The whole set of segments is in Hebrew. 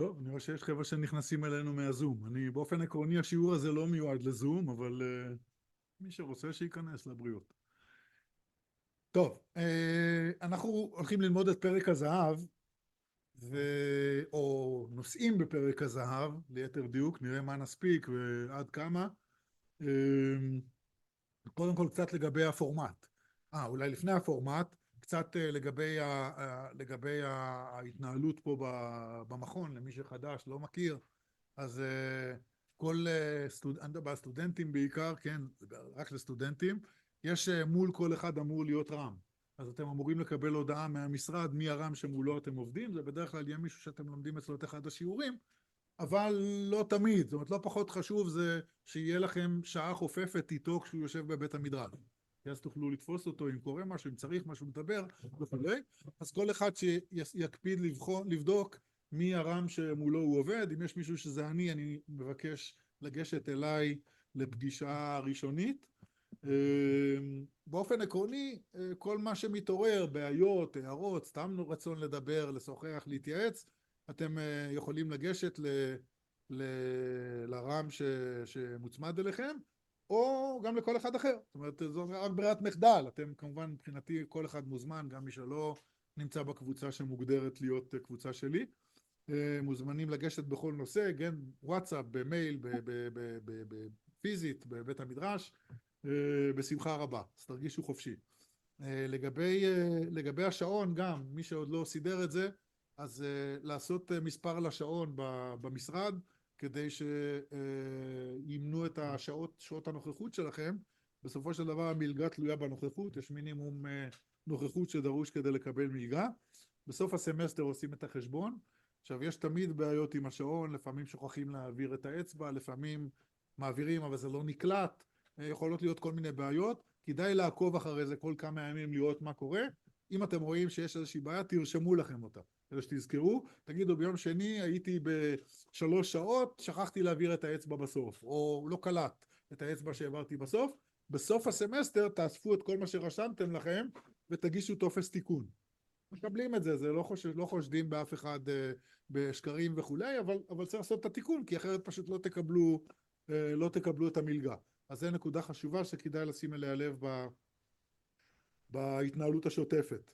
טוב, אני רואה שיש חבר'ה שנכנסים אלינו מהזום. אני באופן עקרוני השיעור הזה לא מיועד לזום, אבל מי שרוצה שייכנס לבריאות. טוב, אנחנו הולכים ללמוד את פרק הזהב, או נושאים בפרק הזהב, ליתר דיוק, נראה מה נספיק ועד כמה. אה, קודם כל קצת לגבי הפורמט. אולי לפני הפורמט, קצת לגבי ההתנהלות פה במכון, למי שחדש, לא מכיר. אז כל הסטודנטים בעיקר, כן, רק לסטודנטים, יש מול כל אחד אמור להיות רם. אז אתם אמורים לקבל הודעה מהמשרד מי הרם שמולו אתם עובדים, זה בדרך כלל יהיה מישהו שאתם לומדים אצלו את אחד השיעורים, אבל לא תמיד, זאת אומרת לא פחות חשוב זה שיהיה לכם שעה חופפת איתו כשהוא יושב בבית המדרש. אז תוכלו לתפוס אותו אם קורה משהו, אם צריך משהו מדבר וכולי. אז כל אחד שיקפיד לבדוק מי הרם שמולו הוא עובד. אם יש מישהו שזה אני מבקש לגשת אליי לפגישה ראשונית. באופן עקרוני, כל מה שמתעורר, בעיות, הערות, סתם רצון לדבר, לשוחח, להתייעץ, אתם יכולים לגשת לרם שמוצמד אליכם, או גם לכל אחד אחר. זאת אומרת, זו רק ברירת מחדל. אתם כמובן, מבחינתי, כל אחד מוזמן, גם מי שלא נמצא בקבוצה שמוגדרת להיות קבוצה שלי. מוזמנים לגשת בכל נושא, כן, וואטסאפ, במייל, בפיזית, בבית המדרש, בשמחה רבה. אז תרגישו חופשי. לגבי השעון גם, מי שעוד לא סידר את זה, אז לעשות מספר לשעון במשרד, כדי שימנו את שעות הנוכחות שלכם. בסופו של דבר המלגה תלויה בנוכחות, יש מינימום נוכחות שדרוש כדי לקבל מלגה. בסוף הסמסטר עושים את החשבון. עכשיו, יש תמיד בעיות עם השעון, לפעמים שוכחים להעביר את האצבע, לפעמים מעבירים אבל זה לא נקלט, יכולות להיות כל מיני בעיות. כדאי לעקוב אחרי זה כל כמה ימים לראות מה קורה. אם אתם רואים שיש איזושהי בעיה, תרשמו לכם אותה. כדי שתזכרו, תגידו ביום שני הייתי ב3 שעות, שכחתי להעביר את האצבע בסוף, או לא קלט את האצבע שהעברתי בסוף. בסוף הסמסטר תאספו את כל מה שרשמתם לכם ותגישו טופס תיקון. מקבלים את זה, זה לא חושדים באף אחד בשקרים וכולי, אבל צריך לעשות את התיקון, כי אחרת פשוט לא תקבלו את המלגה. אז זו נקודה חשובה שכדאי לשים אליה לב בהתנהלות השוטפת.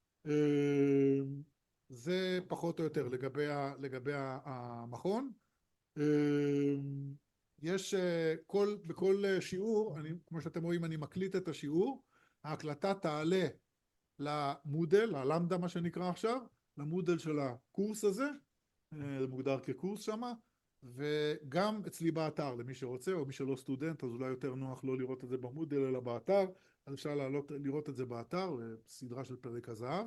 זה פחות או יותר לגבי המכון. יש בכל שיעור, כמו שאתם רואים אני מקליט את השיעור, ההקלטה תעלה למודל, הלמדה מה שנקרא עכשיו, למודל של הקורס הזה, זה מוגדר כקורס שמה, וגם אצלי באתר, למי שרוצה, או מי שלא סטודנט, אז אולי יותר נוח לא לראות את זה במודל אלא באתר, אז אפשר לראות את זה באתר, סדרה של פרק הזהב.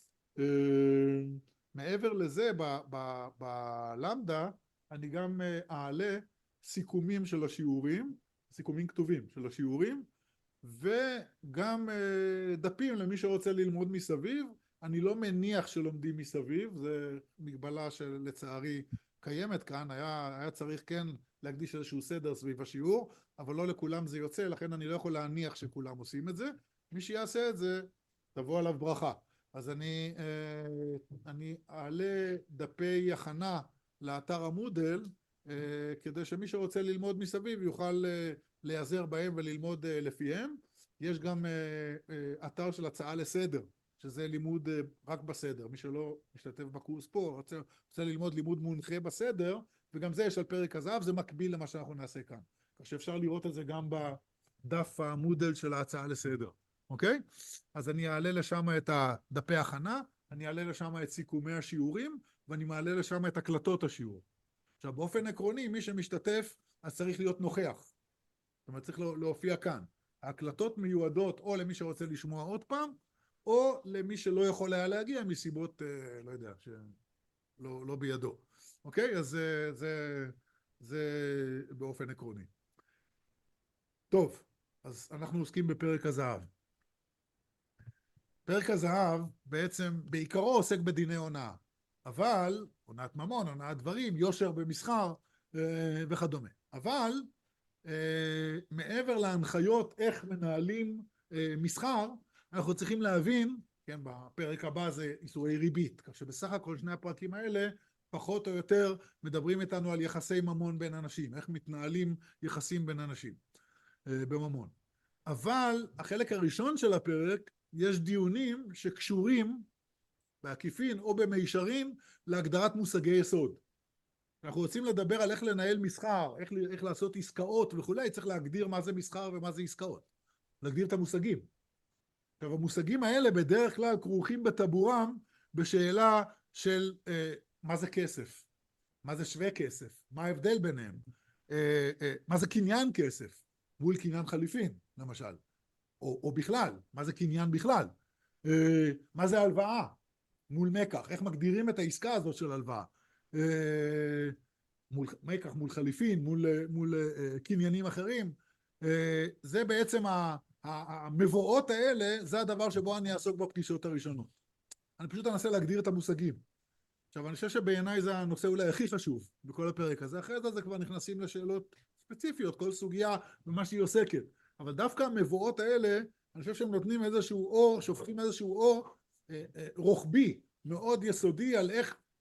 מעבר לזה, בלמדה, אני גם אעלה סיכומים של השיעורים, סיכומים כתובים של השיעורים, וגם דפים למי שרוצה ללמוד מסביב. אני לא מניח שלומדים מסביב, זה מגבלה שלצערי קיימת כאן, היה צריך כן להקדיש איזשהו סדר סביב השיעור, אבל לא לכולם זה יוצא, לכן אני לא יכול להניח שכולם עושים את זה. מי שיעשה את זה, תבוא עליו ברכה. אז אני אעלה דפי הכנה לאתר המודל, כדי שמי שרוצה ללמוד מסביב יוכל להיעזר בהם וללמוד לפיהם. יש גם אתר של הצעה לסדר, שזה לימוד רק בסדר. מי שלא משתתף בקורס פה רוצה ללמוד לימוד מונחה בסדר, וגם זה יש על פרק הזהב, זה מקביל למה שאנחנו נעשה כאן. כך שאפשר לראות את זה גם בדף המודל של ההצעה לסדר. אוקיי? אז אני אעלה לשם את דפי הכנה, אני אעלה לשם את סיכומי השיעורים, ואני מעלה לשם את הקלטות השיעור. עכשיו, באופן עקרוני, מי שמשתתף, אז צריך להיות נוכח. זאת אומרת, צריך להופיע כאן. ההקלטות מיועדות או למי שרוצה לשמוע עוד פעם, או למי שלא יכול היה להגיע מסיבות, לא יודע, שלא בידו. אוקיי? אז זה באופן עקרוני. טוב, אז אנחנו עוסקים בפרק הזהב. פרק הזהב בעצם בעיקרו עוסק בדיני הונאה, אבל הונאת ממון, הונאת דברים, יושר במסחר וכדומה. אבל מעבר להנחיות איך מנהלים מסחר, אנחנו צריכים להבין, כן, בפרק הבא זה איסורי ריבית, כך שבסך הכל שני הפרקים האלה פחות או יותר מדברים איתנו על יחסי ממון בין אנשים, איך מתנהלים יחסים בין אנשים בממון. אבל החלק הראשון של הפרק, יש דיונים שקשורים בעקיפין או במישרין להגדרת מושגי יסוד. אנחנו רוצים לדבר על איך לנהל מסחר, איך לעשות עסקאות וכולי, צריך להגדיר מה זה מסחר ומה זה עסקאות. להגדיר את המושגים. עכשיו, המושגים האלה בדרך כלל כרוכים בטבורם בשאלה של מה זה כסף, מה זה שווה כסף, מה ההבדל ביניהם, מה זה קניין כסף מול קניין חליפין, למשל, או בכלל, מה זה קניין בכלל, מה זה הלוואה מול מקח, איך מגדירים את העסקה הזאת של הלוואה, מול מקח, מול חליפין, מול קניינים אחרים. זה בעצם המבואות האלה, זה הדבר שבו אני אעסוק בפגישות הראשונות. אני פשוט אנסה להגדיר את המושגים. עכשיו, אני חושב שבעיניי זה הנושא אולי הכי חשוב בכל הפרק הזה. אחרי זה כבר נכנסים לשאלות ספציפיות, כל סוגיה במה שהיא עוסקת. אבל דווקא המבואות האלה, אני חושב שהם נותנים איזשהו אור, שופכים איזשהו אור רוחבי, מאוד יסודי על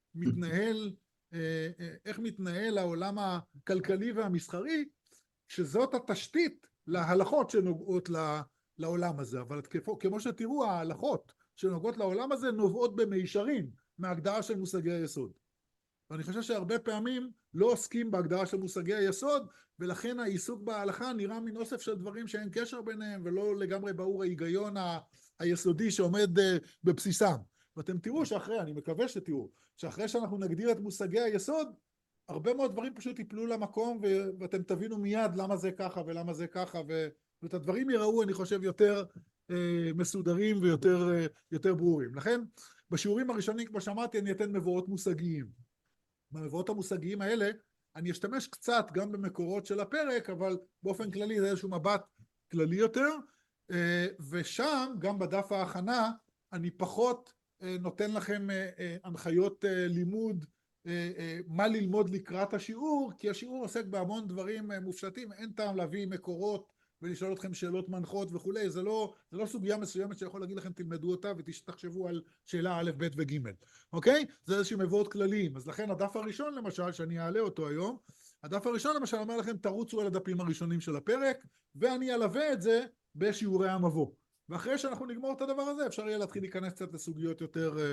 איך מתנהל העולם הכלכלי והמסחרי, שזאת התשתית להלכות שנוגעות לעולם הזה. אבל כמו שתראו, ההלכות שנוגעות לעולם הזה נובעות במישרין מההגדרה של מושגי היסוד. ואני חושב שהרבה פעמים לא עוסקים בהגדרה של מושגי היסוד, ולכן העיסוק בהלכה נראה מן אוסף של דברים שאין קשר ביניהם, ולא לגמרי ברור ההיגיון היסודי שעומד בבסיסם. ואתם תראו שאחרי, אני מקווה שתראו, שאחרי שאנחנו נגדיר את מושגי היסוד, הרבה מאוד דברים פשוט ייפלו למקום, ואתם תבינו מיד למה זה ככה ולמה זה ככה, ואת הדברים יראו, אני חושב, יותר מסודרים ויותר ברורים. לכן, בשיעורים הראשונים, כמו שאמרתי, אני אתן מבואות מושגיים. במבואות המושגיים האלה, אני אשתמש קצת גם במקורות של הפרק, אבל באופן כללי זה איזשהו מבט כללי יותר, ושם, גם בדף ההכנה, אני פחות נותן לכם הנחיות לימוד, מה ללמוד לקראת השיעור, כי השיעור עוסק בהמון דברים מופשטים, אין טעם להביא מקורות ולשאול אתכם שאלות מנחות וכולי, זה לא סוגיה מסוימת שיכול להגיד לכם תלמדו אותה ותחשבו על שאלה א', ב' וג', אוקיי? זה איזשהו מבואות כלליים, אז לכן הדף הראשון למשל, שאני אעלה אותו היום, הדף הראשון למשל אומר לכם תרוצו על הדפים הראשונים של הפרק, ואני אלווה את זה בשיעורי המבוא. ואחרי שאנחנו נגמור את הדבר הזה, אפשר יהיה להתחיל להיכנס קצת לסוגיות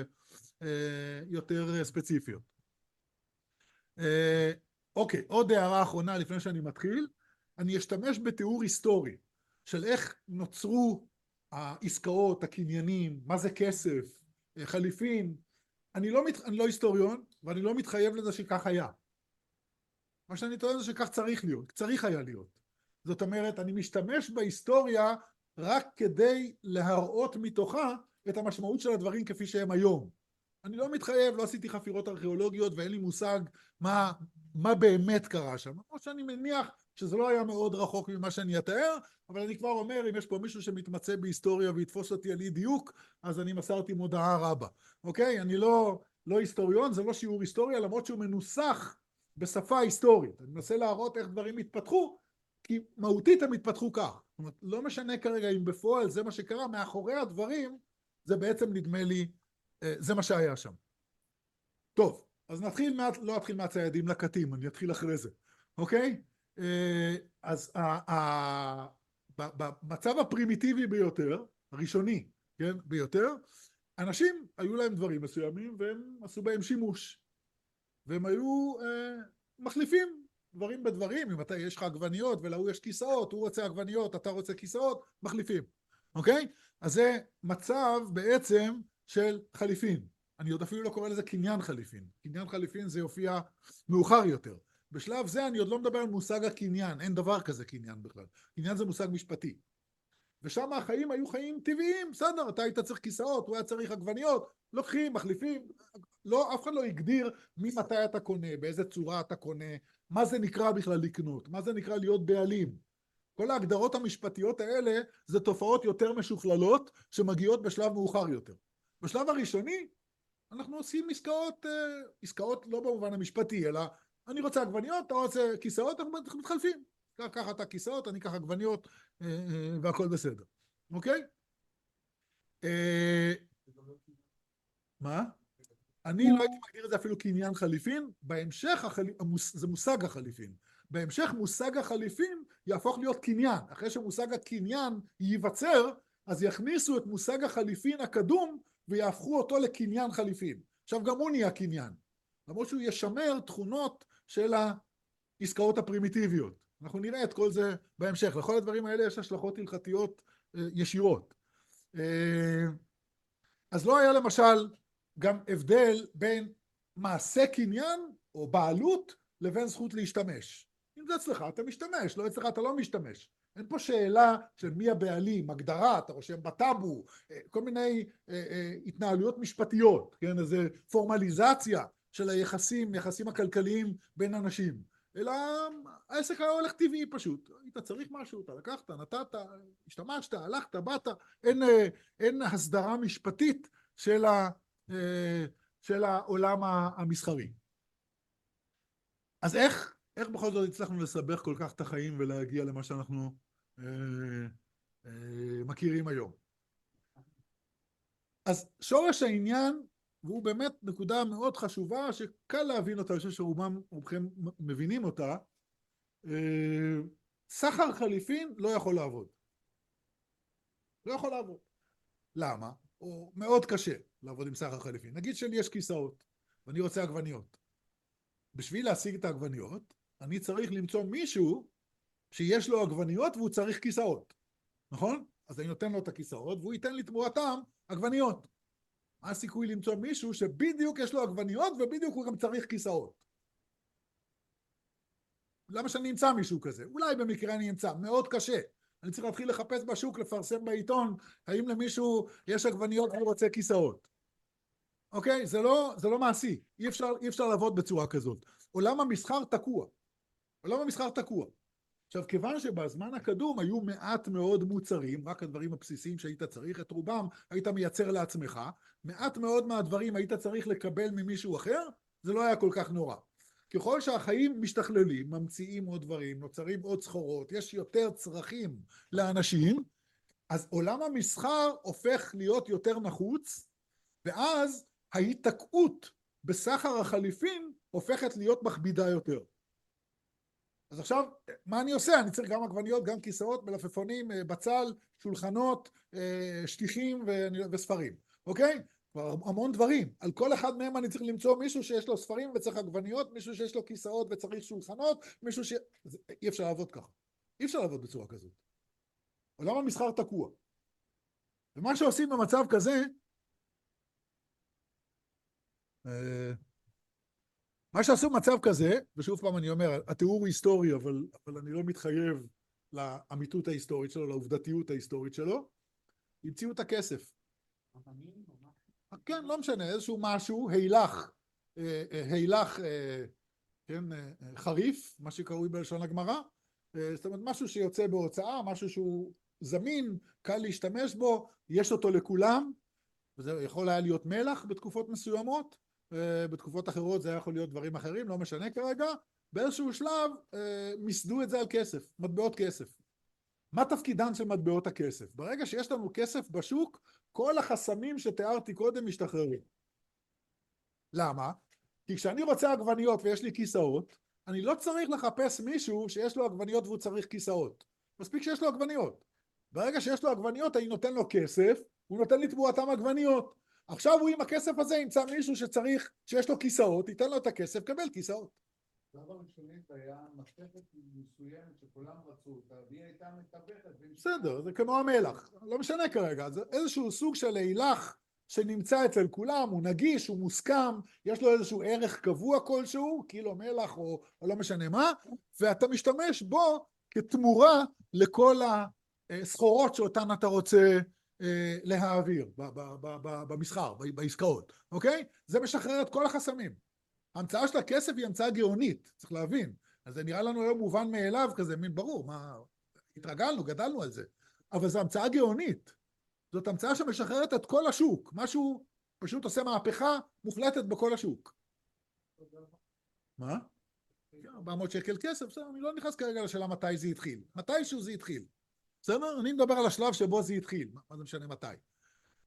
יותר ספציפיות. אוקיי, עוד הערה אחרונה לפני שאני מתחיל, אני אשתמש בתיאור היסטורי של איך נוצרו העסקאות, הקניינים, מה זה כסף, חליפין. אני לא היסטוריון, ואני לא מתחייב לזה שכך היה. מה שאני טוען זה שכך צריך היה להיות. זאת אומרת, אני משתמש בהיסטוריה רק כדי להראות מתוכה את המשמעות של הדברים כפי שהם היום. אני לא מתחייב, לא עשיתי חפירות ארכיאולוגיות ואין לי מושג מה באמת קרה שם. כמו שאני מניח שזה לא היה מאוד רחוק ממה שאני אתאר, אבל אני כבר אומר, אם יש פה מישהו שמתמצא בהיסטוריה ויתפוס אותי על אי דיוק, אז אני מסרתי מודעה רבה. אוקיי? אני לא היסטוריון, זה לא שיעור היסטוריה, למרות שהוא מנוסח בשפה היסטורית. אני מנסה להראות איך דברים התפתחו, כי מהותית הם התפתחו כך. זאת אומרת, לא משנה כרגע אם בפועל זה מה שקרה, מאחורי הדברים, זה בעצם נדמה לי, זה מה שהיה שם. טוב, אז לא אתחיל מהציידים לקטים, אני אתחיל אחרי זה, אוקיי? אז במצב הפרימיטיבי ביותר, הראשוני, כן, ביותר, אנשים היו להם דברים מסוימים והם עשו בהם שימוש, והם היו מחליפים דברים בדברים. אם יש לך עגבניות ולהוא יש כיסאות, הוא רוצה עגבניות, אתה רוצה כיסאות, מחליפים, אוקיי? אז זה מצב בעצם של חליפין. אני עוד אפילו לא קורא לזה קניין חליפין. קניין חליפין זה יופיע מאוחר יותר. בשלב זה אני עוד לא מדבר על מושג הקניין, אין דבר כזה קניין בכלל. קניין זה מושג משפטי. ושם החיים היו חיים טבעיים, בסדר, אתה היית צריך כיסאות, הוא היה צריך עגבניות, לוקחים, מחליפים, לא, אף אחד לא הגדיר ממתי אתה קונה, באיזה צורה אתה קונה, מה זה נקרא בכלל לקנות, מה זה נקרא להיות בעלים. כל ההגדרות המשפטיות האלה זה תופעות יותר משוכללות שמגיעות בשלב מאוחר יותר. בשלב הראשוני אנחנו עושים עסקאות לא במובן המשפטי, אלא אני רוצה עגבניות, אתה רוצה כיסאות, אנחנו מתחלפים. ככה אתה כיסאות, אני ככה עגבניות, והכל בסדר. אוקיי? מה? אני לא הייתי מגדיר את זה אפילו כעניין חליפין, בהמשך זה מושג החליפין. בהמשך מושג החליפין יהפוך להיות קניין. אחרי שמושג הקניין ייווצר, אז יכניסו את מושג החליפין הקדום ויהפכו אותו לקניין חליפין. עכשיו גם הוא נהיה קניין, למרות שהוא ישמר תכונות של העסקאות הפרימיטיביות. אנחנו נראה את כל זה בהמשך. לכל הדברים האלה יש השלכות הלכתיות ישירות. אז לא היה למשל גם הבדל בין מעשה קניין או בעלות לבין זכות להשתמש. אם זה אצלך אתה משתמש, לא אצלך אתה לא משתמש. אין פה שאלה של מי הבעלים, הגדרה, אתה רושם בטאבו, כל מיני התנהלויות משפטיות, כן? איזו פורמליזציה של היחסים הכלכליים בין אנשים. אלא העסק היה הולך טבעי פשוט. היית צריך משהו, אתה לקחת, נתת, השתמשת, הלכת, באת, אין הסדרה משפטית של העולם המסחרי. אז איך בכל זאת הצלחנו לסבך כל כך את החיים ולהגיע למה שאנחנו מכירים היום? אז שורש העניין, והוא באמת נקודה מאוד חשובה שקל להבין אותה, אני חושב שרובכם מבינים אותה, סחר חליפין לא יכול לעבוד. לא יכול לעבוד. למה? או מאוד קשה לעבוד עם סחר חליפין. נגיד שלי יש כיסאות ואני רוצה עגבניות. בשביל להשיג את העגבניות אני צריך למצוא מישהו שיש לו עגבניות והוא צריך כיסאות, נכון? אז אני נותן לו את הכיסאות והוא ייתן לי תמורתם עגבניות. מה הסיכוי למצוא מישהו שבדיוק יש לו עגבניות ובדיוק הוא גם צריך כיסאות? למה שאני אמצא מישהו כזה? אולי במקרה אני אמצא, מאוד קשה. אני צריך להתחיל לחפש בשוק, לפרסם בעיתון, האם למישהו יש עגבניות והוא רוצה כיסאות. אוקיי? זה לא מעשי. אי אפשר לעבוד בצורה כזאת. עולם המסחר תקוע. עולם המסחר תקוע. עכשיו, כיוון שבזמן הקדום היו מעט מאוד מוצרים, רק הדברים הבסיסיים שהיית צריך, את רובם היית מייצר לעצמך, מעט מאוד מהדברים היית צריך לקבל ממישהו אחר, זה לא היה כל כך נורא. ככל שהחיים משתכללים, ממציאים עוד דברים, נוצרים עוד סחורות, יש יותר צרכים לאנשים, אז עולם המסחר הופך להיות יותר נחוץ, ואז ההיתקעות בסחר החליפין הופכת להיות מכבידה יותר. אז עכשיו, מה אני עושה? אני צריך גם עגבניות, גם כיסאות, מלפפונים, בצל, שולחנות, שטיחים וספרים, אוקיי? כבר המון דברים. על כל אחד מהם אני צריך למצוא מישהו שיש לו ספרים וצריך עגבניות, מישהו שיש לו כיסאות וצריך שולחנות, מישהו אי אפשר לעבוד ככה. אי אפשר לעבוד בצורה כזאת. עולם המסחר תקוע. ומה שעושים במצב כזה, מה שעשו במצב כזה, ושוב פעם אני אומר, התיאור הוא היסטורי, אבל אני לא מתחייב לאמיתות ההיסטורית שלו, לעובדתיות ההיסטורית שלו, המציאו את הכסף. כן, לא משנה, איזשהו משהו, הילך, כן, חריף, מה שקרוי בלשון הגמרא, זאת אומרת, משהו שיוצא בהוצאה, משהו שהוא זמין, קל להשתמש בו, יש אותו לכולם, וזה יכול היה להיות מלח בתקופות מסוימות, בתקופות אחרות זה יכול להיות דברים אחרים, לא משנה כרגע, באיזשהו שלב מסדו את זה על כסף, מטבעות כסף. מה תפקידן של מטבעות הכסף? ברגע שיש לנו כסף בשוק, כל החסמים שתיארתי קודם משתחררים. למה? כי כשאני רוצה עגבניות ויש לי כיסאות, אני לא צריך לחפש מישהו שיש לו עגבניות והוא צריך כיסאות. מספיק שיש לו עגבניות. ברגע שיש לו עגבניות, אני נותן לו כסף, הוא נותן לי תמורתם עגבניות. עכשיו הוא עם הכסף הזה ימצא מישהו שצריך, שיש לו כיסאות, ייתן לו את הכסף, קבל כיסאות. בשלב הראשונית היה מסכת מסוימת שכולם רצו אותה, והיא הייתה מתווכת. בסדר, זה כמו המלח, לא משנה כרגע, זה איזשהו סוג של הילך שנמצא אצל כולם, הוא נגיש, הוא מוסכם, יש לו איזשהו ערך קבוע כלשהו, קילו מלח או לא משנה מה, ואתה משתמש בו כתמורה לכל הסחורות שאותן אתה רוצה להעביר במסחר, בעסקאות, אוקיי? זה משחרר את כל החסמים. ההמצאה של הכסף היא המצאה גאונית, צריך להבין. אז זה נראה לנו היום מובן מאליו כזה, מין ברור, מה, התרגלנו, גדלנו על זה. אבל זו המצאה גאונית. זאת המצאה שמשחררת את כל השוק. משהו פשוט עושה מהפכה מוחלטת בכל השוק. מה? 400 שקל כסף, בסדר, אני לא נכנס כרגע לשאלה מתי זה התחיל. מתישהו זה התחיל. בסדר? אני מדבר על השלב שבו זה התחיל. מה זה משנה מתי?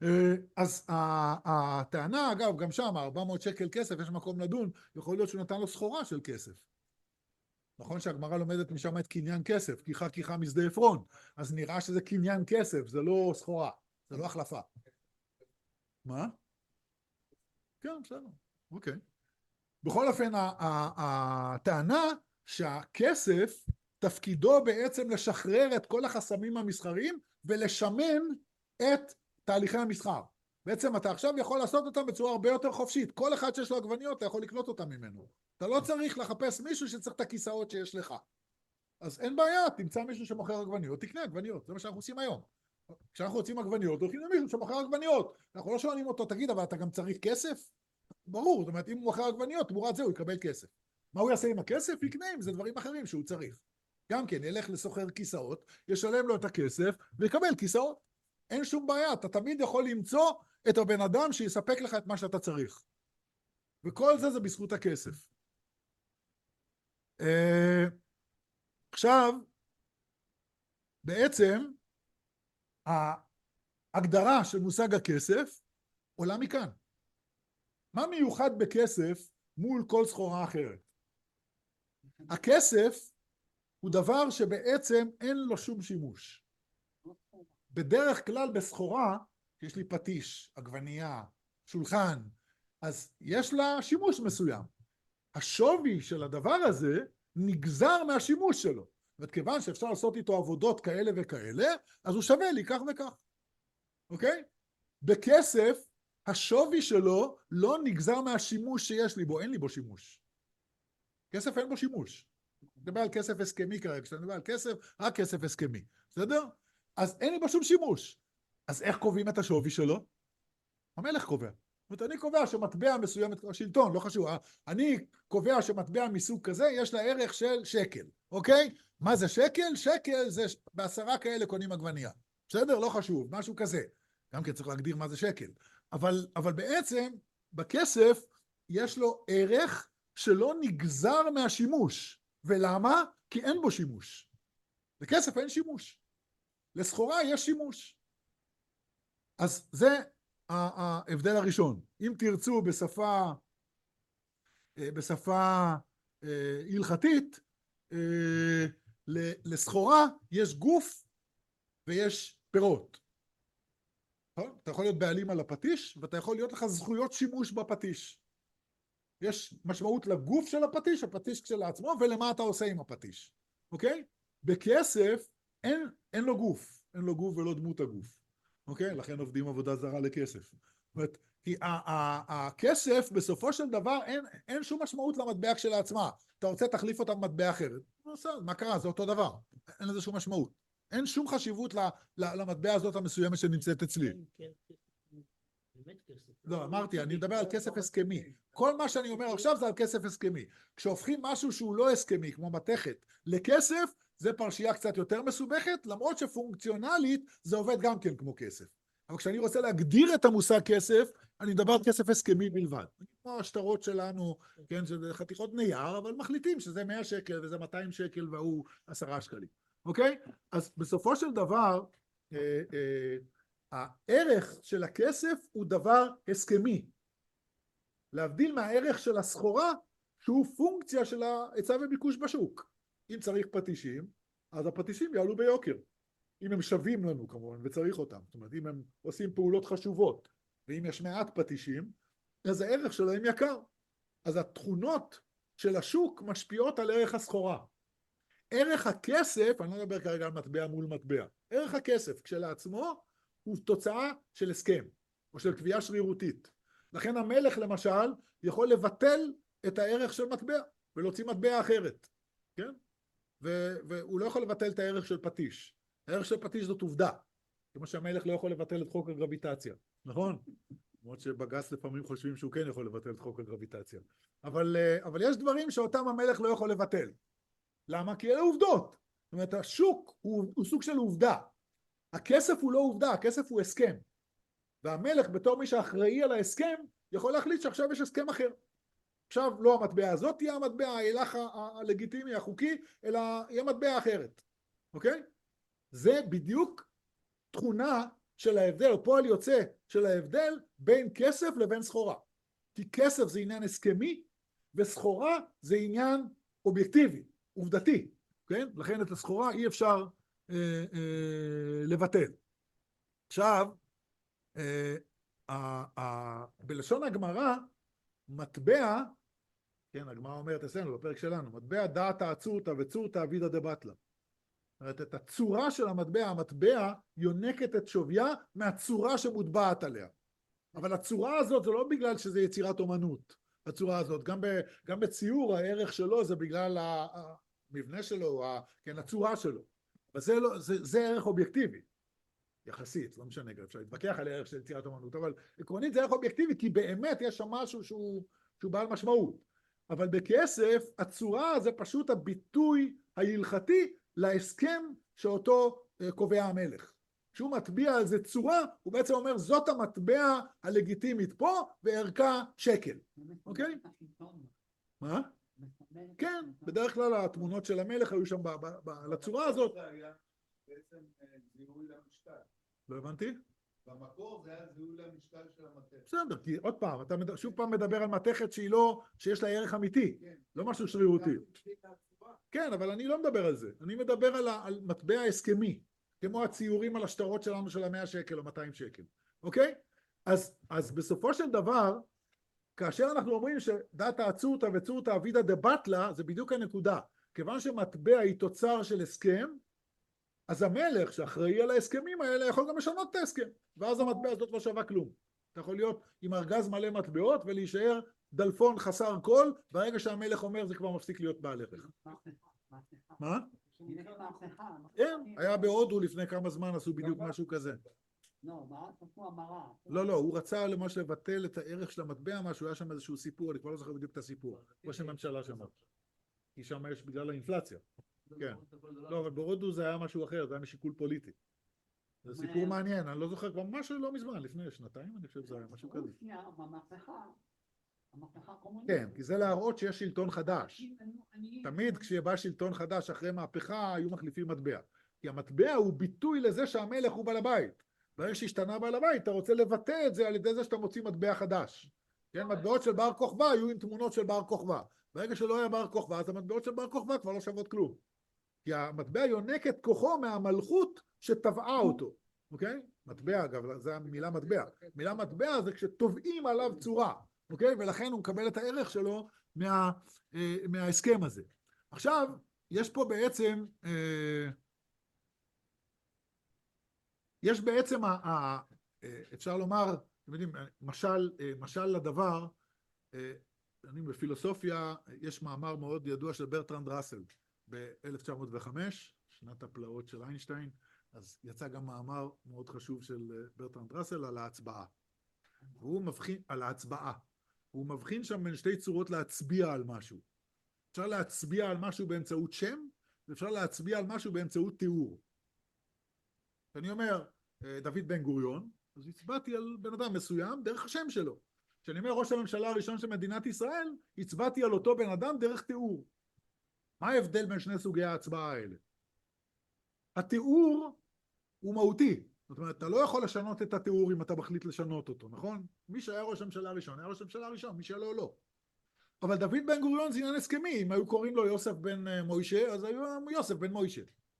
אז הטענה, אגב, גם שם, 400 שקל כסף, יש מקום לדון, יכול להיות שהוא נתן לו סחורה של כסף. נכון שהגמרא לומדת משם את קניין כסף, כיחה משדה עפרון, אז נראה שזה קניין כסף, זה לא סחורה, זה לא החלפה. מה? כן, בסדר, אוקיי. בכל אופן, הטענה שהכסף, תפקידו בעצם לשחרר את כל החסמים המסחריים ולשמן את תהליכי המסחר. בעצם אתה עכשיו יכול לעשות אותם בצורה הרבה יותר חופשית. כל אחד שיש לו עגבניות, אתה יכול לקנות אותם ממנו. אתה לא צריך לחפש מישהו שצריך את הכיסאות שיש לך. אז אין בעיה, תמצא מישהו שמוכר עגבניות, תקנה עגבניות, זה מה שאנחנו עושים היום. כשאנחנו רוצים עגבניות, הולכים למישהו שמוכר עגבניות. אנחנו לא שואלים אותו, תגיד, אבל אתה גם צריך כסף? ברור, זאת אומרת, אם הוא מוכר עגבניות, תמורת זה הוא יקבל כסף. מה הוא יעשה עם הכסף? יקנה עם זה דברים אחרים שהוא צריך. גם כן, ילך לסוחר כיסאות, ישלם לו את הכסף ויקבל כיסאות. אין שום בעיה, אתה תמיד יכול למצוא את הבן אדם שיספק לך את מה שאתה צריך. וכל זה בזכות הכסף. עכשיו, בעצם, ההגדרה של מושג הכסף עולה מכאן. מה מיוחד בכסף מול כל סחורה אחרת? הכסף הוא דבר שבעצם אין לו שום שימוש. בדרך כלל בסחורה, יש לי פטיש, עגבנייה, שולחן, אז יש לה שימוש מסוים. השווי של הדבר הזה נגזר מהשימוש שלו. וכיוון שאפשר לעשות איתו עבודות כאלה וכאלה, אז הוא שווה לי כך וכך. אוקיי? בכסף, השווי שלו לא נגזר מהשימוש שיש לי בו, אין לי בו שימוש. כסף אין בו שימוש. אני מדבר על כסף הסכמי כרגע, כשאני מדבר על כסף, רק כסף הסכמי. בסדר? אז אין לי בו שום שימוש. אז איך קובעים את השווי שלו? המלך קובע. זאת אומרת, אני קובע שמטבע מסוים, השלטון, לא חשוב, אני קובע שמטבע מסוג כזה, יש לה ערך של שקל, אוקיי? מה זה שקל? שקל זה ב10 כאלה קונים עגבנייה. בסדר? לא חשוב, משהו כזה. גם כן צריך להגדיר מה זה שקל. אבל בעצם, בכסף, יש לו ערך שלא נגזר מהשימוש. ולמה? כי אין בו שימוש. בכסף אין שימוש. לסחורה יש שימוש. אז זה ההבדל הראשון. אם תרצו בשפה הלכתית, לסחורה יש גוף ויש פירות. אתה יכול להיות בעלים על הפטיש, ואתה יכול להיות לך זכויות שימוש בפטיש. יש משמעות לגוף של הפטיש, הפטיש כשלעצמו, ולמה אתה עושה עם הפטיש. אוקיי? בכסף אין לו גוף. אין לו גוף ולא דמות הגוף. אוקיי? לכן עובדים עבודה זרה לכסף. זאת אומרת, כי הכסף בסופו של דבר אין שום משמעות למטבע כשלעצמה. אתה רוצה תחליף אותה במטבע אחרת. מה קרה? זה אותו דבר. אין לזה שום משמעות. אין שום חשיבות למטבע הזאת המסוימת שנמצאת אצלי. לא, אמרתי, אני מדבר על כסף הסכמי. כל מה שאני אומר עכשיו זה על כסף הסכמי. כשהופכים משהו שהוא לא הסכמי, כמו מתכת, לכסף, זה פרשייה קצת יותר מסובכת, למרות שפונקציונלית זה עובד גם כן כמו כסף. אבל כשאני רוצה להגדיר את המושג כסף, אני מדבר על כסף הסכמי בלבד. כמו השטרות שלנו, כן, שזה חתיכות נייר, אבל מחליטים שזה 100 שקל וזה 200 שקל והוא 10 שקלים. אוקיי? אז בסופו של דבר, הערך של הכסף הוא דבר הסכמי. להבדיל מהערך של הסחורה, שהוא פונקציה של ההיצע וביקוש בשוק. אם צריך פטישים, אז הפטישים יעלו ביוקר. אם הם שווים לנו כמובן, וצריך אותם. זאת אומרת, אם הם עושים פעולות חשובות, ואם יש מעט פטישים, אז הערך שלהם יקר. אז התכונות של השוק משפיעות על ערך הסחורה. ערך הכסף, אני לא מדבר כרגע על מטבע מול מטבע, ערך הכסף כשלעצמו הוא תוצאה של הסכם, או של קביעה שרירותית. לכן המלך למשל יכול לבטל את הערך של מטבע, ולהוציא מטבע אחרת, כן? והוא לא יכול לבטל את הערך של פטיש. הערך של פטיש זאת עובדה, כמו שהמלך לא יכול לבטל את חוק הגרביטציה, נכון? למרות שבג"ץ לפעמים חושבים שהוא כן יכול לבטל את חוק הגרביטציה. אבל יש דברים שאותם המלך לא יכול לבטל. למה? כי אלה עובדות. זאת אומרת, השוק הוא סוג של עובדה. הכסף הוא לא עובדה, הכסף הוא הסכם. והמלך בתור מי שאחראי על ההסכם, יכול להחליט שעכשיו יש הסכם אחר. עכשיו לא המטבע הזאת תהיה המטבע ההילך הלגיטימי, החוקי, אלא יהיה מטבע אחרת. אוקיי? זה בדיוק תכונה של ההבדל, או פועל יוצא של ההבדל בין כסף לבין סחורה. כי כסף זה עניין הסכמי, וסחורה זה עניין אובייקטיבי, עובדתי, כן? לכן את הסחורה אי אפשר לבטל. עכשיו, בלשון הגמרא, מטבע, כן, הגמרא אומרת אצלנו בפרק שלנו, מטבע דעתא עצורתא וצורתא אבידא דבטלה. זאת אומרת, את הצורה של המטבע יונקת את שוויה מהצורה שמוטבעת עליה. אבל הצורה הזאת זה לא בגלל שזה יצירת אומנות, הצורה הזאת. גם בציור הערך שלו זה בגלל המבנה שלו, כן, הצורה שלו. וזה ערך אובייקטיבי. יחסית, לא משנה, אפשר להתווכח על הערך של יצירת אומנות, אבל עקרונית זה ערך אובייקטיבי, כי באמת יש שם משהו שהוא בעל משמעות. אבל בכסף, הצורה זה פשוט הביטוי ההלכתי להסכם שאותו קובע המלך. כשהוא מטביע על זה צורה, הוא בעצם אומר, זאת המטבע הלגיטימית פה, וערכה שקל. אוקיי? מה? כן, בדרך כלל התמונות של המלך היו שם לצורה הזאת. זה היה בעצם זיהוי למשקל. לא הבנתי? במקור זה היה זיהוי למשקל של המתכת. בסדר, כי עוד פעם, אתה שוב פעם מדבר על מתכת שיש לה ערך אמיתי, לא משהו שרירותי. כן, אבל אני לא מדבר על זה. אני מדבר על מטבע הסכמי, כמו הציורים על השטרות שלנו של 100 שקל או 200 שקל. אוקיי? אז בסופו של דבר, כאשר אנחנו אומרים שדעתא עצורתא וצורתא אבידא דבטלה, זה בדיוק הנקודה. כיוון שמטבע היא תוצר של הסכם, אז המלך שאחראי על ההסכמים האלה יכול גם לשנות את ההסכם, ואז המטבע הזאת לא שווה כלום. אתה יכול להיות עם ארגז מלא מטבעות ולהישאר דלפון חסר כל, ברגע שהמלך אומר זה כבר מפסיק להיות בעל ערך. מה? כן, היה בהודו לפני כמה זמן עשו בדיוק משהו כזה. לא, הוא רצה למשל לבטל את הערך של המטבע, משהו, היה שם איזשהו סיפור, אני כבר לא זוכר בדיוק את הסיפור, ראש הממשלה שם, כי שם יש בגלל האינפלציה. כן, לא, אבל בהודו זה היה משהו אחר, זה היה משיקול פוליטי. זה סיפור מעניין, אני לא זוכר, כבר משהו לא מזמן, לפני שנתיים, אני חושב שזה היה משהו כזה. כן, כי זה להראות שיש שלטון חדש. תמיד כשבא שלטון חדש אחרי מהפכה, היו מחליפים מטבע. כי המטבע הוא ביטוי לזה שהמלך הוא בעל הבית. ברגע שהשתנה בעל הבית, אתה רוצה לבטא את זה על ידי זה שאתה מוציא מטבע חדש. כן, מטבעות של בר כוכבא היו עם תמונות של בר כוכבא. ברגע שלא היה בר כוכבא, אז המטבעות של בר כוכבא כבר לא שוות כלום. כי המטבע יונק את כוחו מהמלכות שטבעה אותו. אוקיי? מטבע, אגב, זה המילה מטבע. מילה מטבע זה כשטובעים עליו צורה. אוקיי? ולכן הוא מקבל את הערך שלו מההסכם הזה. עכשיו, יש פה בעצם, יש בעצם, אפשר לומר, אתם יודעים, משל לדבר, אני בפילוסופיה, יש מאמר מאוד ידוע של ברטרנד ראסל, ב-1905, שנת הפלאות של איינשטיין, אז יצא גם מאמר מאוד חשוב של ברטרנד ראסל על ההצבעה. והוא מבחין, על ההצבעה. הוא מבחין שם בין שתי צורות להצביע על משהו. אפשר להצביע על משהו באמצעות שם, ואפשר להצביע על משהו באמצעות תיאור. אני אומר, דוד בן גוריון, אז הצבעתי על בן אדם מסוים דרך השם שלו. כשאני אומר ראש הממשלה הראשון של מדינת ישראל, הצבעתי על אותו בן אדם דרך תיאור. מה ההבדל בין שני סוגי ההצבעה האלה? התיאור הוא מהותי. זאת אומרת, אתה לא יכול לשנות את התיאור אם אתה מחליט לשנות אותו, נכון? מי שהיה ראש הממשלה הראשון, היה ראש הממשלה הראשון, מי שלא, לא. אבל דוד בן גוריון זה עניין הסכמי, אם היו קוראים לו יוסף בן מוישה, אז היו יוסף בן מוישה.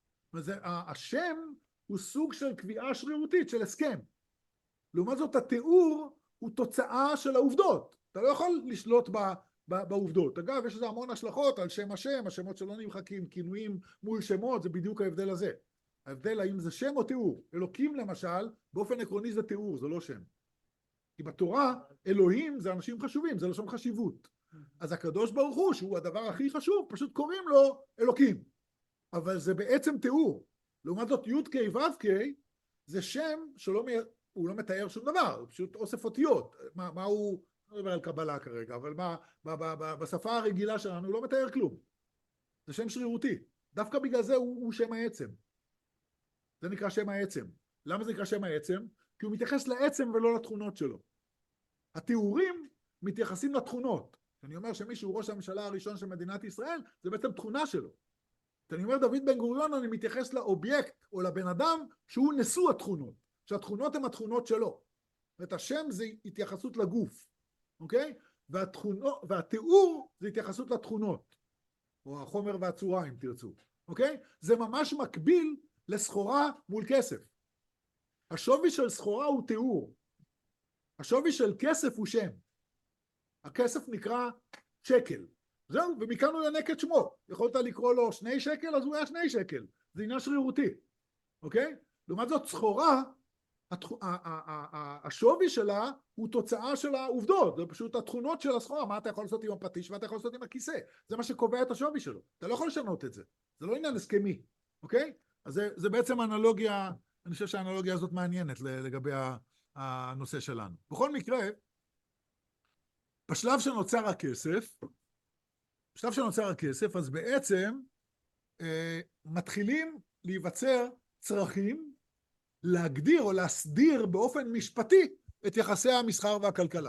השם הוא סוג של קביעה שרירותית, של הסכם. לעומת זאת, התיאור הוא תוצאה של העובדות. אתה לא יכול לשלוט בעובדות. אגב, יש לזה המון השלכות על שם השם, השמות שלא נמחקים, כינויים מול שמות, זה בדיוק ההבדל הזה. ההבדל האם זה שם או תיאור. אלוקים למשל, באופן עקרוני זה תיאור, זה לא שם. כי בתורה, אלוהים זה אנשים חשובים, זה לשון חשיבות. אז הקדוש ברוך הוא, שהוא הדבר הכי חשוב, פשוט קוראים לו אלוקים. אבל זה בעצם תיאור. לעומת זאת, י' כ' ו' כ' זה שם שהוא לא מתאר שום דבר, הוא פשוט אוסף אותיות. מה הוא, לא מדבר על קבלה כרגע, אבל בשפה הרגילה שלנו הוא לא מתאר כלום. זה שם שרירותי. דווקא בגלל זה הוא שם העצם. זה נקרא שם העצם. למה זה נקרא שם העצם? כי הוא מתייחס לעצם ולא לתכונות שלו. התיאורים מתייחסים לתכונות. כשאני אומר שמישהו ראש הממשלה הראשון של מדינת ישראל, זה בעצם תכונה שלו. כשאני אומר דוד בן גוריון, אני מתייחס לאובייקט או לבן אדם שהוא נשוא התכונות. שהתכונות הן התכונות שלו. ואת השם זה התייחסות לגוף, אוקיי? והתיאור זה התייחסות לתכונות, או החומר והצורה אם תרצו, אוקיי? זה ממש מקביל לסחורה מול כסף. השווי של סחורה הוא תיאור, השווי של כסף הוא שם. הכסף נקרא שקל, זהו, ומכאן הוא ינק את שמו. יכולת לקרוא לו 2 שקל, אז הוא היה 2 שקל, זה עניין שרירותי, אוקיי? לעומת זאת סחורה, השווי שלה הוא תוצאה של העובדות, זה פשוט התכונות של הסחורה, מה אתה יכול לעשות עם הפטיש ואתה יכול לעשות עם הכיסא, זה מה שקובע את השווי שלו, אתה לא יכול לשנות את זה, זה לא עניין הסכמי, אוקיי? אז זה בעצם אנלוגיה, אני חושב שהאנלוגיה הזאת מעניינת לגבי הנושא שלנו. בכל מקרה, בשלב שנוצר הכסף, אז בעצם מתחילים להיווצר צרכים, להגדיר או להסדיר באופן משפטי את יחסי המסחר והכלכלה.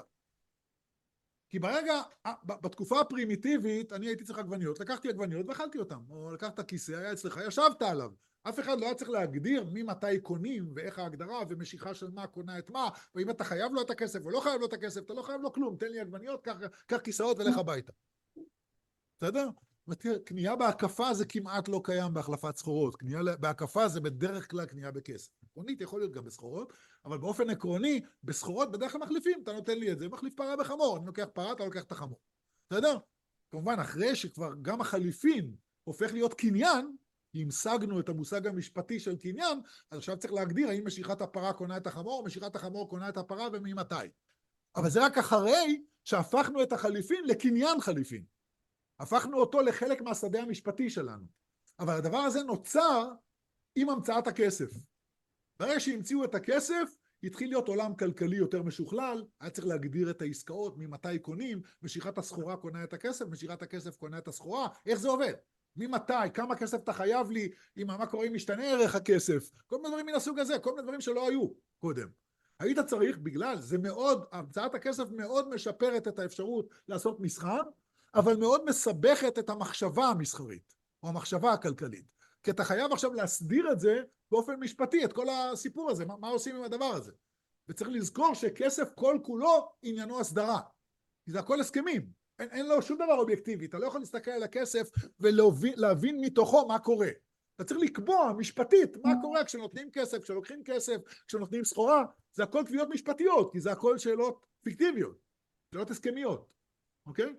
כי ברגע, בתקופה הפרימיטיבית, אני הייתי צריך עגבניות, לקחתי עגבניות ואכלתי אותם, או לקחת כיסא, היה אצלך, ישבת עליו. אף אחד לא היה צריך להגדיר ממתי קונים ואיך ההגדרה ומשיכה של מה קונה את מה, ואם אתה חייב לו את הכסף או לא חייב לו את הכסף, אתה לא חייב לו כלום, תן לי עגבניות, קח כיסאות ולך הביתה. בסדר? קנייה בהקפה זה כמעט לא קיים בהחלפת סחורות, קנייה בהקפה זה בדרך כלל קנייה בכסף. עקרונית יכול להיות גם בסחורות, אבל באופן עקרוני, בסחורות בדרך כלל מחליפים, אתה נותן לי את זה, מחליף פרה בחמור, אני לוקח פרה, אתה לוקח את החמור. בסדר? כמובן, אחרי שכבר גם החליפין הופך להיות קניין, המשגנו את המושג המשפטי של קניין, אז עכשיו צריך להגדיר האם משיכת הפרה קונה את החמור, או משיכת החמור קונה את הפרה וממתי. אבל זה רק אחרי שהפכנו את החליפין לקניין חליפין. הפכנו אותו לחלק מהשדה המשפטי שלנו. אבל הדבר הזה נוצר עם המצאת הכסף. ברגע שהמציאו את הכסף, התחיל להיות עולם כלכלי יותר משוכלל, היה צריך להגדיר את העסקאות, ממתי קונים, משיכת הסחורה קונה את הכסף, משיכת הכסף קונה את הסחורה, איך זה עובד? ממתי, כמה כסף אתה חייב לי, מה קורה אם משתנה ערך הכסף, כל מיני דברים מן הסוג הזה, כל מיני דברים שלא היו קודם. היית צריך, בגלל זה מאוד, המצאת הכסף מאוד משפרת את האפשרות לעשות מסחר, אבל מאוד מסבכת את המחשבה המסחרית, או המחשבה הכלכלית. כי אתה חייב עכשיו להסדיר את זה באופן משפטי, את כל הסיפור הזה, מה עושים עם הדבר הזה. וצריך לזכור שכסף כל כולו עניינו הסדרה. כי זה הכל הסכמים. אין לו שום דבר אובייקטיבי. אתה לא יכול להסתכל על הכסף ולהבין מתוכו מה קורה. אתה צריך לקבוע משפטית מה קורה כשנותנים כסף, כשלוקחים כסף, כשנותנים סחורה. זה הכל קביעות משפטיות, כי זה הכל שאלות פיקטיביות, שאלות הסכמיות. אוקיי?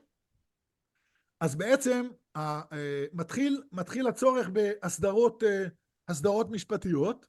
אז בעצם מתחיל הצורך בהסדרות משפטיות,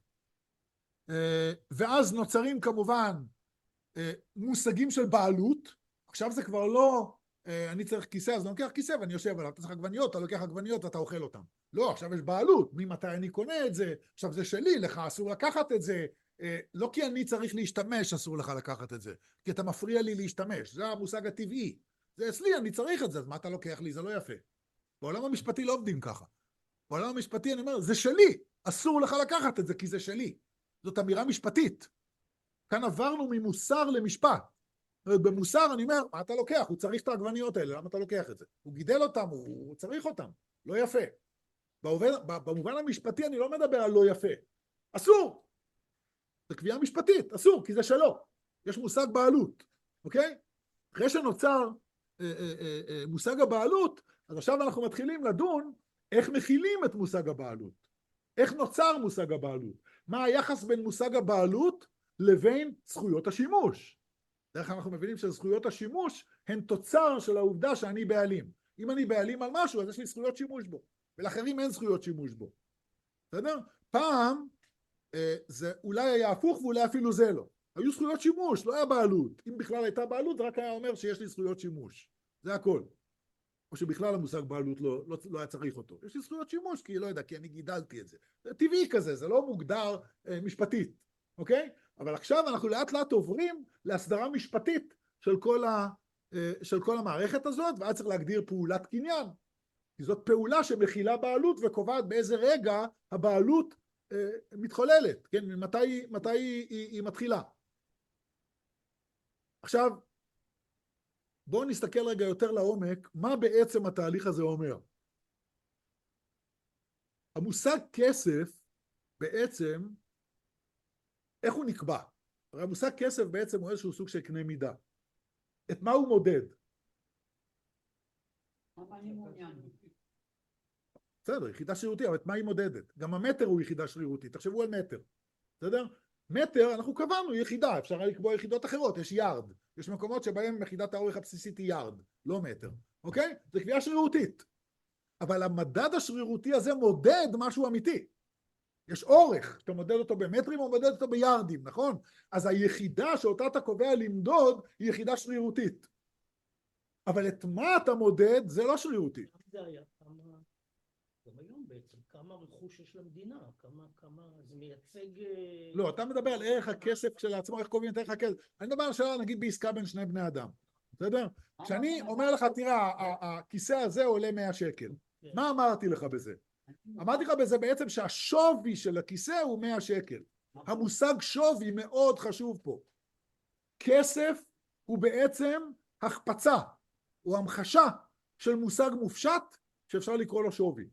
ואז נוצרים כמובן מושגים של בעלות. עכשיו זה כבר לא אני צריך כיסא אז אני לוקח כיסא ואני יושב עליו, אתה צריך עגבניות, אתה לוקח עגבניות ואתה אוכל אותם. לא, עכשיו יש בעלות, ממתי אני קונה את זה, עכשיו זה שלי, לך אסור לקחת את זה, לא כי אני צריך להשתמש אסור לך לקחת את זה, כי אתה מפריע לי להשתמש, זה המושג הטבעי. זה אצלי, אני צריך את זה, אז מה אתה לוקח לי? זה לא יפה. בעולם המשפטי לא עובדים ככה. בעולם המשפטי אני אומר, זה שלי, אסור לך לקחת את זה כי זה שלי. זאת אמירה משפטית. כאן עברנו ממוסר למשפט. במוסר אני אומר, מה אתה לוקח? הוא צריך את העגבניות האלה, למה אתה לוקח את זה? הוא גידל אותם, הוא צריך אותם, לא יפה. במובן המשפטי אני לא מדבר על לא יפה. אסור. זה קביעה משפטית, אסור, כי זה שלו. יש מושג בעלות, אוקיי? אחרי שנוצר מושג הבעלות, אז עכשיו אנחנו מתחילים לדון איך מכילים את מושג הבעלות. איך נוצר מושג הבעלות? מה היחס בין מושג הבעלות לבין זכויות השימוש? דרך אנחנו מבינים שזכויות השימוש הן תוצר של העובדה שאני בעלים. אם אני בעלים על משהו, אז יש לי זכויות שימוש בו. ולאחרים אין זכויות שימוש בו. בסדר? פעם זה אולי היה הפוך ואולי אפילו זה לא. היו זכויות שימוש, לא היה בעלות. אם בכלל הייתה בעלות, זה רק היה אומר שיש לי זכויות שימוש. זה הכל. או שבכלל המושג בעלות לא היה צריך אותו. יש לי זכויות שימוש, כי לא יודע, כי אני גידלתי את זה. זה טבעי כזה, זה לא מוגדר משפטית. אוקיי? אבל עכשיו אנחנו לאט לאט עוברים להסדרה משפטית של כל המערכת הזאת, ואז צריך להגדיר פעולת קניין. כי זאת פעולה שמכילה בעלות וקובעת באיזה רגע הבעלות מתחוללת, כן? מתי היא מתחילה. עכשיו, בואו נסתכל רגע יותר לעומק, מה בעצם התהליך הזה אומר. המושג כסף בעצם איך הוא נקבע? הרי המושג כסף בעצם הוא איזשהו סוג של קנה מידה. את מה הוא מודד? בסדר, יחידה שרירותית, אבל את מה היא מודדת? גם המטר הוא יחידה שרירותית, תחשבו על מטר, בסדר? מטר, אנחנו קבענו יחידה, אפשר לקבוע יחידות אחרות, יש יארד, יש מקומות שבהם יחידת האורך הבסיסית היא יארד, לא מטר, אוקיי? זה קביעה שרירותית, אבל המדד השרירותי הזה מודד משהו אמיתי. יש אורך, אתה מודד אותו במטרים או מודד אותו ביארדים, נכון? אז היחידה שאותה אתה קובע למדוד היא יחידה שרירותית. אבל את מה אתה מודד זה לא שרירותי. זה היה גם היום בעצם, כמה רכוש יש למדינה, כמה זה מייצג... לא, אתה מדבר על ערך הכסף כשלעצמו, איך קובעים את ערך הכסף. אני מדבר על שאלה, נגיד, בעסקה בין שני בני אדם. בסדר? כשאני אומר לך, תראה, הכיסא הזה עולה 100 שקל. מה אמרתי לך בזה? אמרתי לך בזה בעצם שהשווי של הכיסא הוא 100 שקל. המושג שווי מאוד חשוב פה. כסף הוא בעצם החפצה או המחשה של מושג מופשט שאפשר לקרוא לו שווי.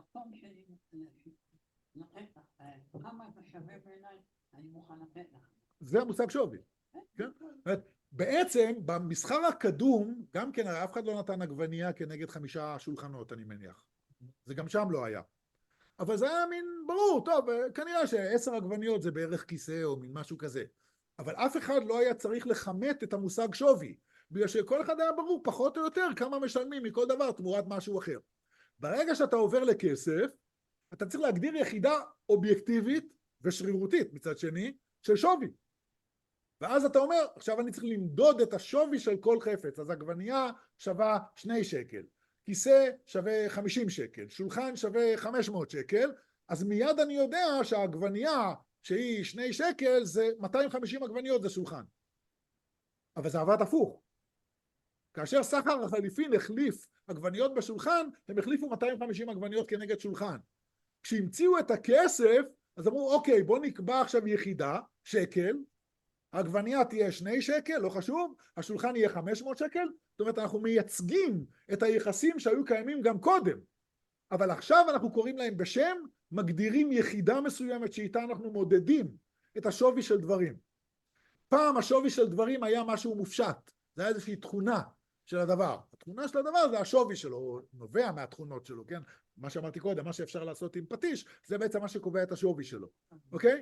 זה המושג שווי. כן? בעצם במסחר הקדום, גם כן אף אחד לא נתן עגבנייה כנגד 5 שולחנות, אני מניח. זה גם שם לא היה. אבל זה היה מין ברור, טוב, כנראה ש10 עגבניות זה בערך כיסא או מין משהו כזה. אבל אף אחד לא היה צריך לכמת את המושג שווי, בגלל שכל אחד היה ברור פחות או יותר כמה משלמים מכל דבר תמורת משהו אחר. ברגע שאתה עובר לכסף, אתה צריך להגדיר יחידה אובייקטיבית ושרירותית מצד שני של שווי. ואז אתה אומר, עכשיו אני צריך למדוד את השווי של כל חפץ, אז עגבנייה שווה 2 שקל, כיסא שווה 50 שקל, שולחן שווה 500 שקל, אז מיד אני יודע שהעגבנייה שהיא 2 שקל זה 250 עגבניות זה שולחן. אבל זה עבד הפוך. כאשר סחר החליפין החליף עגבניות בשולחן, הם החליפו 250 עגבניות כנגד שולחן. כשהמציאו את הכסף, אז אמרו, אוקיי, בוא נקבע עכשיו יחידה, שקל, העגבנייה תהיה 2 שקל, לא חשוב, השולחן יהיה 500 שקל, זאת אומרת, אנחנו מייצגים את היחסים שהיו קיימים גם קודם, אבל עכשיו אנחנו קוראים להם בשם, מגדירים יחידה מסוימת שאיתה אנחנו מודדים את השווי של דברים. פעם השווי של דברים היה משהו מופשט, זה היה איזושהי תכונה של הדבר. התכונה של הדבר זה השווי שלו, נובע מהתכונות שלו, כן? מה שאמרתי קודם, מה שאפשר לעשות עם פטיש, זה בעצם מה שקובע את השווי שלו, אוקיי?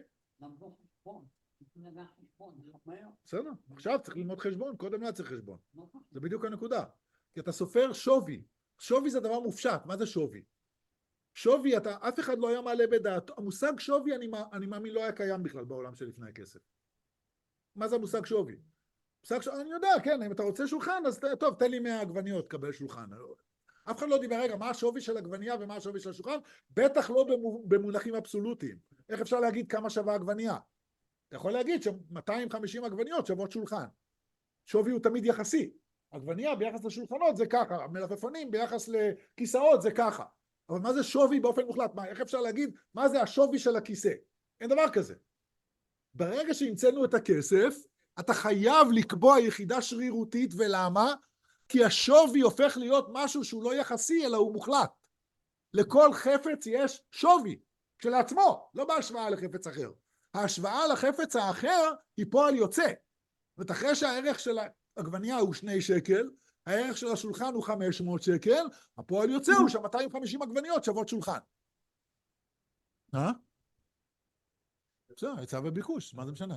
בסדר, עכשיו צריך ללמוד חשבון, קודם לא צריך חשבון. זה בדיוק הנקודה. כי אתה סופר שווי. שווי זה דבר מופשט, מה זה שווי? שווי, אף אחד לא היה מעלה בדעתו, המושג שווי אני מאמין לא היה קיים בכלל בעולם שלפני הכסף. מה זה המושג שווי? אני יודע, כן, אם אתה רוצה שולחן, אז טוב, תן לי 100 עגבניות, קבל שולחן. אף אחד לא דיבר, רגע, מה השווי של עגבנייה ומה השווי של השולחן? בטח לא במונחים אבסולוטיים. איך אפשר להגיד כמה שווה עגבנייה? אתה יכול להגיד ש250 עגבניות שוות שולחן. שווי הוא תמיד יחסי. עגבנייה ביחס לשולחנות זה ככה, מלפפונים ביחס לכיסאות זה ככה. אבל מה זה שווי באופן מוחלט? איך אפשר להגיד מה זה השווי של הכיסא? אין דבר כזה. ברגע שהמצאנו את הכסף, אתה חייב לקבוע יחידה שרירותית, ולמה? כי השווי הופך להיות משהו שהוא לא יחסי, אלא הוא מוחלט. לכל חפץ יש שווי, כשלעצמו, לא בהשוואה לחפץ אחר. ההשוואה לחפץ האחר היא פועל יוצא. זאת אחרי שהערך של העגבנייה הוא 2 שקל, הערך של השולחן הוא 500 שקל, הפועל יוצא הוא ש250 עגבניות שוות שולחן. בסדר, היצע וביקוש, מה זה משנה?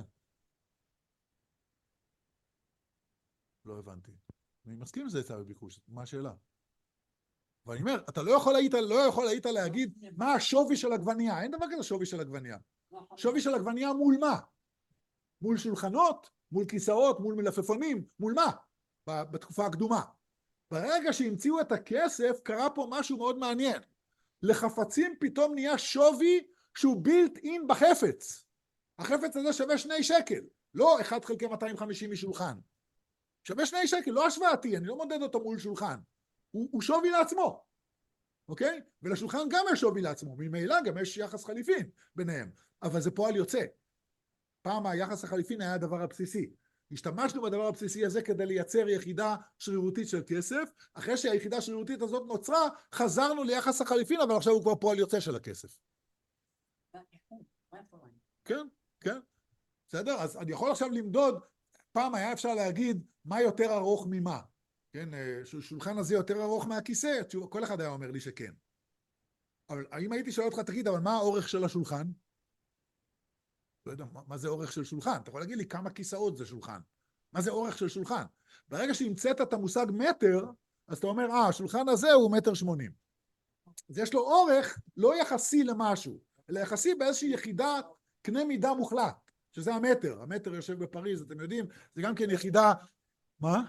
לא הבנתי. אני מסכים עם זה היצע וביקוש, מה השאלה? ואני אומר, אתה לא יכול היית להגיד מה השווי של עגבנייה, אין דבר כזה שווי של עגבנייה. שווי של עגבנייה מול מה? מול שולחנות, מול כיסאות, מול מלפפונים, מול מה? בתקופה הקדומה. ברגע שהמציאו את הכסף, קרה פה משהו מאוד מעניין. לחפצים פתאום נהיה שווי שהוא בילט אין בחפץ. החפץ הזה שווה 2 שקל, לא 1 חלקי 250 משולחן. שווה 2 שקל, לא השוואתי, אני לא מודד אותו מול שולחן. הוא שווי לעצמו, אוקיי? ולשולחן גם יש שווי לעצמו, ממילא גם יש יחס חליפין ביניהם, אבל זה פועל יוצא. פעם היחס החליפין היה הדבר הבסיסי. השתמשנו בדבר הבסיסי הזה כדי לייצר יחידה שרירותית של כסף, אחרי שהיחידה השרירותית הזאת נוצרה, חזרנו ליחס החליפין, אבל עכשיו הוא כבר פועל יוצא של הכסף. כן, כן. בסדר? אז אני יכול עכשיו למדוד, פעם היה אפשר להגיד מה יותר ארוך ממה. כן, שולחן הזה יותר ארוך מהכיסא, כל אחד היה אומר לי שכן. אבל אם הייתי שואל אותך, תגיד, אבל מה האורך של השולחן? לא יודע, מה זה אורך של שולחן? אתה יכול להגיד לי כמה כיסאות זה שולחן. מה זה אורך של שולחן? ברגע שהמצאת את המושג מטר, אז אתה אומר, השולחן הזה הוא 1.80 מטר. אז יש לו אורך לא יחסי למשהו, אלא יחסי באיזושהי יחידה קנה מידה מוחלט, שזה המטר. המטר יושב בפריז, אתם יודעים, זה גם כן יחידה... מה?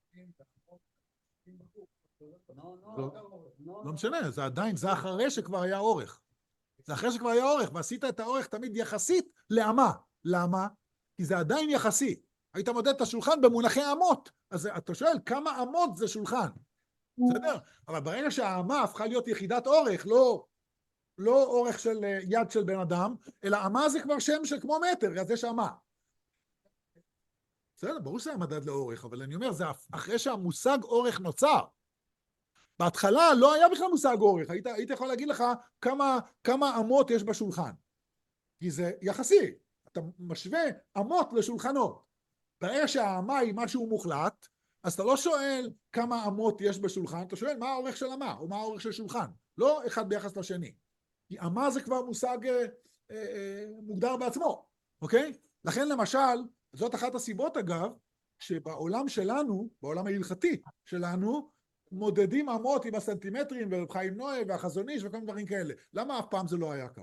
לא משנה, זה עדיין, זה אחרי שכבר היה אורך. זה אחרי שכבר היה אורך, ועשית את האורך תמיד יחסית לאמה. למה? כי זה עדיין יחסי. היית מודד את השולחן במונחי אמות, אז אתה שואל כמה אמות זה שולחן. בסדר? אבל ברגע שהאמה הפכה להיות יחידת אורך, לא אורך של יד של בן אדם, אלא אמה זה כבר שם של כמו מטר, אז יש אמה. בסדר, ברור שזה המדד לאורך, אבל אני אומר, זה אחרי שהמושג אורך נוצר. בהתחלה לא היה בכלל מושג אורך, היית יכול להגיד לך כמה אמות יש בשולחן. כי זה יחסי, אתה משווה אמות לשולחנות. ברגע שהאמה היא משהו מוחלט, אז אתה לא שואל כמה אמות יש בשולחן, אתה שואל מה האורך של אמה, או מה האורך של שולחן. לא אחד ביחס לשני. כי אמה זה כבר מושג מוגדר בעצמו, אוקיי? לכן למשל, זאת אחת הסיבות אגב, שבעולם שלנו, בעולם ההלכתי שלנו, מודדים אמות עם הסנטימטרים ורב חיים נוי והחזון איש וכל מיני דברים כאלה. למה אף פעם זה לא היה כך?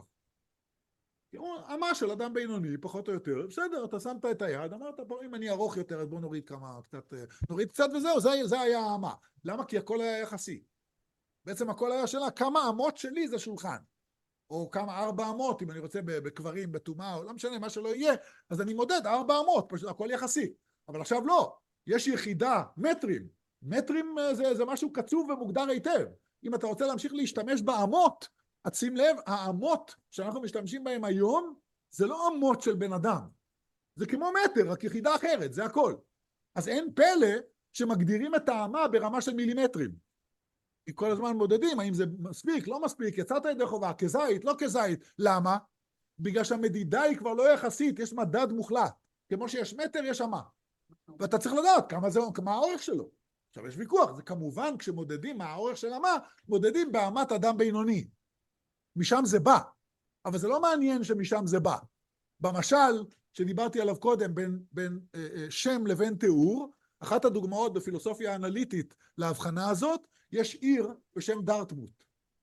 אמה של אדם בינוני, פחות או יותר, בסדר, אתה שמת את היד, אמרת, אם אני ארוך יותר, אז בוא נוריד נוריד קצת וזהו, זה היה האמה. למה? כי הכל היה יחסי. בעצם הכל היה שאלה, כמה אמות שלי זה שולחן. או כמה 4 אמות, אם אני רוצה בקברים, בטומאה, או לא משנה, מה שלא יהיה, אז אני מודד 4 אמות, פשוט הכל יחסי. אבל עכשיו לא, יש יחידה, מטרים. מטרים זה משהו קצוב ומוגדר היטב. אם אתה רוצה להמשיך להשתמש באמות, אז שים לב, האמות שאנחנו משתמשים בהן היום, זה לא אמות של בן אדם. זה כמו מטר, רק יחידה אחרת, זה הכל. אז אין פלא שמגדירים את האמה ברמה של מילימטרים. כי כל הזמן מודדים, האם זה מספיק, לא מספיק, יצאת ידי חובה, כזית, לא כזית. למה? בגלל שהמדידה היא כבר לא יחסית, יש מדד מוחלט. כמו שיש מטר, יש אמה. ואתה צריך לדעת מה האורך שלו. עכשיו יש ויכוח, זה כמובן כשמודדים מה האורך של אמה, מודדים באמת אדם בינוני. משם זה בא, אבל זה לא מעניין שמשם זה בא. במשל שדיברתי עליו קודם בין שם לבין תיאור, אחת הדוגמאות בפילוסופיה האנליטית להבחנה הזאת, יש עיר בשם דארטמוט.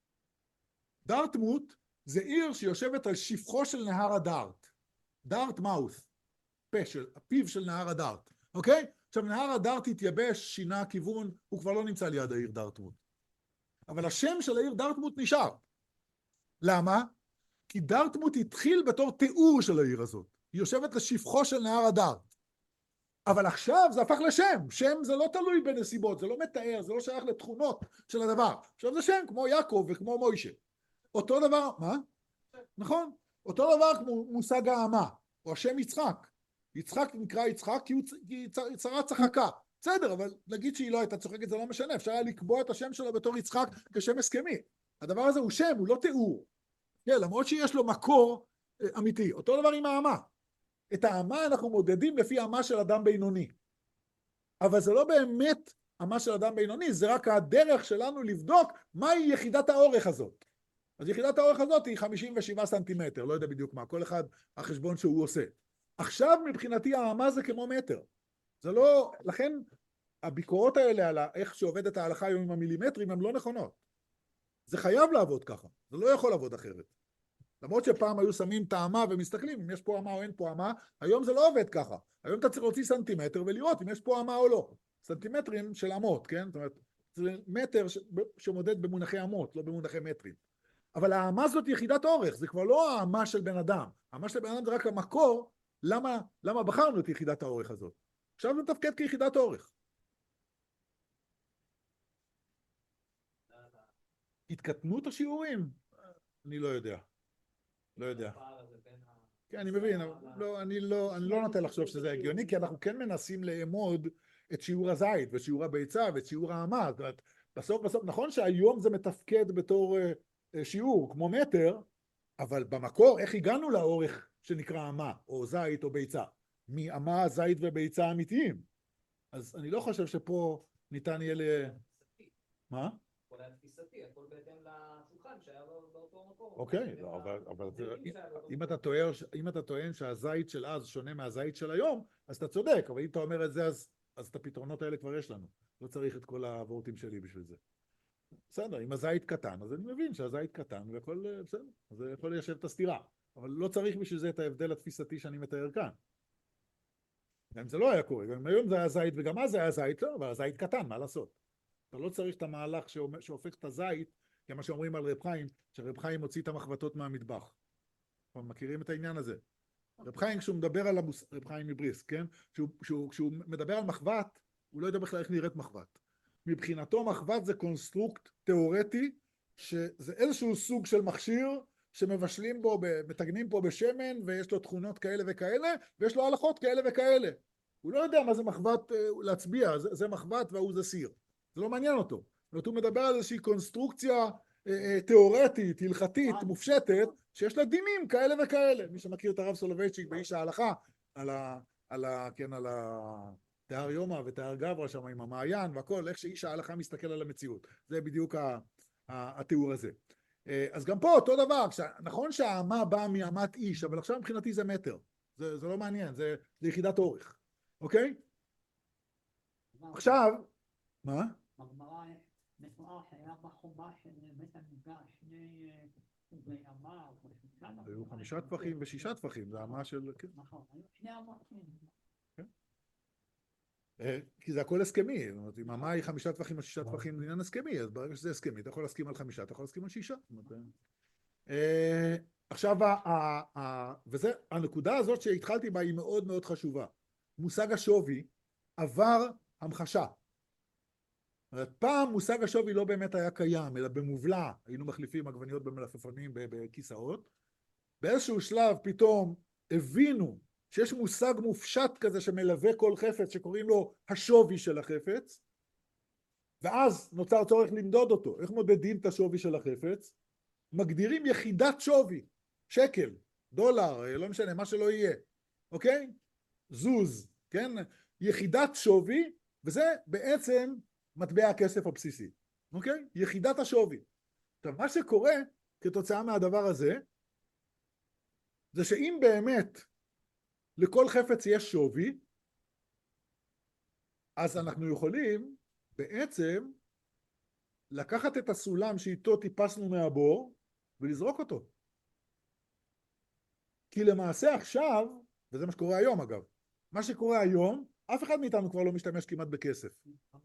דארטמוט זה עיר שיושבת על שפחו של נהר הדארט. דארט מאוס, הפיו של נהר הדארט, אוקיי? עכשיו נהר הדארט התייבש, שינה כיוון, הוא כבר לא נמצא ליד העיר דארטמוט. אבל השם של העיר דארטמוט נשאר. למה? כי דארטמוט התחיל בתור תיאור של העיר הזאת. היא יושבת לשפחו של נהר הדארט. אבל עכשיו זה הפך לשם. שם זה לא תלוי בנסיבות, זה לא מתאר, זה לא שייך לתכונות של הדבר. עכשיו זה שם כמו יעקב וכמו מוישה. אותו דבר, מה? נכון. אותו דבר כמו מושג האמה, או השם יצחק. יצחק נקרא יצחק כי שרה צחקה. בסדר, אבל נגיד שהיא לא הייתה צוחקת, זה לא משנה. אפשר היה לקבוע את השם שלה בתור יצחק כשם הסכמי. הדבר הזה הוא שם, הוא לא תיאור. כן, למרות שיש לו מקור אמיתי. אותו דבר עם האמה. את האמה אנחנו מודדים לפי האמה של אדם בינוני. אבל זה לא באמת האמה של אדם בינוני, זה רק הדרך שלנו לבדוק מהי יחידת האורך הזאת. אז יחידת האורך הזאת היא 57 סנטימטר, לא יודע בדיוק מה, כל אחד החשבון שהוא עושה. עכשיו מבחינתי האמה זה כמו מטר. זה לא, לכן הביקורות האלה על איך שעובדת ההלכה היום עם המילימטרים הן לא נכונות. זה חייב לעבוד ככה, זה לא יכול לעבוד אחרת. למרות שפעם היו שמים את האמה ומסתכלים אם יש פה אמה או אין פה אמה, היום זה לא עובד ככה. היום אתה צריך להוציא סנטימטר ולראות אם יש פה אמה או לא. סנטימטרים של אמות, כן? זאת אומרת, זה מטר שמודד במונחי אמות, לא במונחי מטרים. אבל האמה זאת יחידת אורך, זה כבר לא האמה של בן אדם. האמה של בן אדם זה רק המקור, למה בחרנו את יחידת האורך הזאת. עכשיו זה מתפקד כיחידת אורך. התקטנות השיעורים? אני לא יודע. לא יודע. כן, אני מבין, אני לא נוטה לחשוב שזה הגיוני, כי אנחנו כן מנסים לאמוד את שיעור הזית, ואת שיעור הביצה, ואת שיעור האמה. זאת אומרת, בסוף, נכון שהיום זה מתפקד בתור שיעור, כמו מטר, אבל במקור, איך הגענו לאורך שנקרא אמה, או זית או ביצה, מאמה, זית וביצה אמיתיים. אז אני לא חושב שפה ניתן יהיה מה? הכל היה תפיסתי, הכל בהתאם לשולחן שהיה באותו מקום. אוקיי, אבל אם אתה טוען שהזית של אז שונה מהזית של היום, אז אתה צודק, אבל אם אתה אומר את זה, אז את הפתרונות האלה כבר יש לנו. לא צריך את כל העבורתים שלי בשביל זה. בסדר, אם הזית קטן, אז אני מבין שהזית קטן, והכל בסדר, אז זה יכול ליישב את הסתירה. אבל לא צריך בשביל זה את ההבדל התפיסתי שאני מתאר כאן. גם זה לא היה קורה, גם היום זה היה זית וגם אז זה היה זית, לא, אבל הזית קטן, מה לעשות? אתה לא צריך את המהלך שהופך את הזית, כמו שאומרים על רב חיים, שרב חיים הוציא את המחבטות מהמטבח. אתם מכירים את העניין הזה? רב חיים, כשהוא מדבר על רב חיים מבריסק, כן? כשהוא מדבר על מחבט, הוא לא יודע בכלל איך נראית מחבט. מבחינתו מחבט זה קונסטרוקט תיאורטי, שזה איזשהו סוג של מכשיר, שמבשלים בו, מתגנים פה בשמן, ויש לו תכונות כאלה וכאלה, ויש לו הלכות כאלה וכאלה. הוא לא יודע מה זה מחבט להצביע, זה מחבט והוא זה סיר. זה לא מעניין אותו. הוא מדבר על איזושהי קונסטרוקציה תיאורטית, הלכתית, מופשטת, שיש לה דינים כאלה וכאלה. מי שמכיר את הרב סולובייצ'יק באיש ההלכה, על תיאר יומא ותיאר גברא שם עם המעיין והכל, איך שאיש ההלכה מסתכל על המציאות. זה בדיוק התיאור הזה. אז גם פה אותו דבר, נכון שהאמה באה מאמת איש, אבל עכשיו מבחינתי זה מטר. זה לא מעניין, זה יחידת אורך. אוקיי? עכשיו, מה? בגמרא מתואר שהיה בחומה של בית המקדש שני סוגי אמה, היו 5 טפחים ו6 טפחים, זה אמה של... נכון, היו שני אמות. כי זה הכל הסכמי, זאת אומרת, אם אמה היא 5 טפחים או 6 טפחים, זה עניין הסכמי, אז ברגע שזה הסכמי, אתה יכול להסכים על 5, אתה יכול להסכים על 6. עכשיו, וזה, הנקודה הזאת שהתחלתי בה היא מאוד מאוד חשובה. מושג השווי עבר המחשה. פעם מושג השווי לא באמת היה קיים, אלא במובלע, היינו מחליפים עגבניות במלפפונים בכיסאות. באיזשהו שלב פתאום הבינו שיש מושג מופשט כזה שמלווה כל חפץ, שקוראים לו השווי של החפץ, ואז נוצר צורך למדוד אותו. איך מודדים את השווי של החפץ? מגדירים יחידת שווי, שקל, דולר, לא משנה, מה שלא יהיה, אוקיי? זוז, כן? יחידת שווי, וזה בעצם מטבע הכסף הבסיסי, אוקיי? יחידת השווי. עכשיו, מה שקורה כתוצאה מהדבר הזה, זה שאם באמת לכל חפץ יש שווי, אז אנחנו יכולים בעצם לקחת את הסולם שאיתו טיפסנו מהבור ולזרוק אותו. כי למעשה עכשיו, וזה מה שקורה היום אגב, מה שקורה היום, אף אחד מאיתנו כבר לא משתמש כמעט בכסף.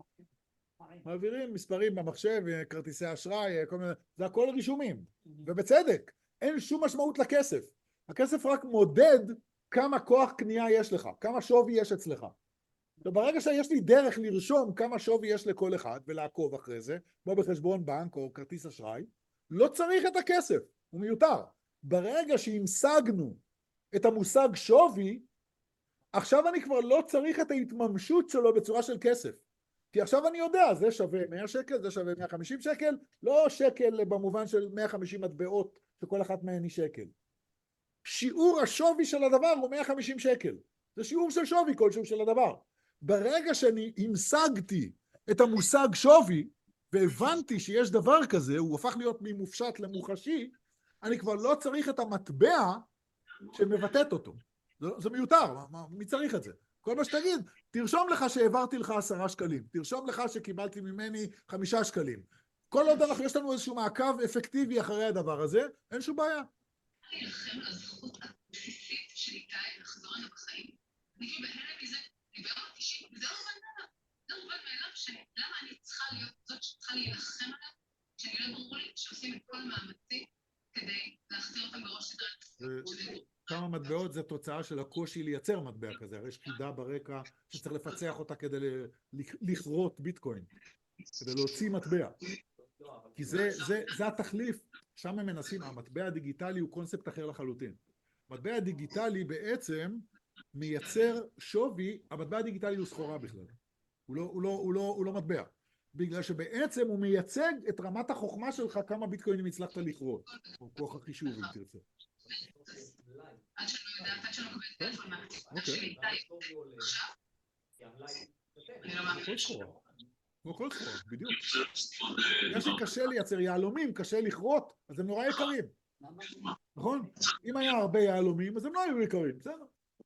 מעבירים מספרים במחשב, כרטיסי אשראי, זה הכל רישומים, ובצדק, אין שום משמעות לכסף. הכסף רק מודד כמה כוח קנייה יש לך, כמה שווי יש אצלך. וברגע שיש לי דרך לרשום כמה שווי יש לכל אחד ולעקוב אחרי זה, כמו בחשבון בנק או כרטיס אשראי, לא צריך את הכסף, הוא מיותר. ברגע שהמשגנו את המושג שווי, עכשיו אני כבר לא צריך את ההתממשות שלו בצורה של כסף. כי עכשיו אני יודע, זה שווה 100 שקל, זה שווה 150 שקל, לא שקל במובן של 150 מטבעות שכל אחת מהן היא שקל. שיעור השווי של הדבר הוא 150 שקל. זה שיעור של שווי כלשהו של הדבר. ברגע שאני המשגתי את המושג שווי, והבנתי שיש דבר כזה, הוא הפך להיות ממופשט למוחשי, אני כבר לא צריך את המטבע שמבטאת אותו. זה מיותר, מי צריך את זה? כל מה שתגיד, תרשום לך שהעברתי לך 10 שקלים, תרשום לך שקיבלתי ממני 5 שקלים. כל עוד יש לנו איזשהו מעקב אפקטיבי אחרי הדבר הזה, אין שום בעיה. אני אלחם על הזכות הבסיסית של איתי לחזור לנו בחיים. אני כאילו בהלם מזה, אני ביום ה-90, וזה לא מובן מאליו, למה אני צריכה להיות זאת שצריכה להילחם עליו, שאני לא ברור לי שעושים את כל המאמצים כדי להחזיר אותם בראש סדרי. כמה מטבעות זה תוצאה של הקושי לייצר מטבע כזה, הרי יש חידה ברקע שצריך לפצח אותה כדי לכרות ביטקוין, כדי להוציא מטבע. כי זה התחליף, שם הם מנסים, המטבע הדיגיטלי הוא קונספט אחר לחלוטין. המטבע הדיגיטלי בעצם מייצר שווי, המטבע הדיגיטלי הוא סחורה בכלל, הוא לא מטבע, בגלל שבעצם הוא מייצג את רמת החוכמה שלך כמה ביטקוינים הצלחת לכרות, או כוח החישוב אם תרצה. עד שאני לא יודעת, עד שאני לא מקבלת טלפון מהקצינה אוקיי. שלי, די, עכשיו, אני לא מאמינה. כל סחורה. כמו כל סחורה, בדיוק. בגלל שקשה לייצר יהלומים, קשה לכרות, אז הם נורא יקרים. נכון? אם היה הרבה יהלומים, אז הם לא היו יקרים, בסדר.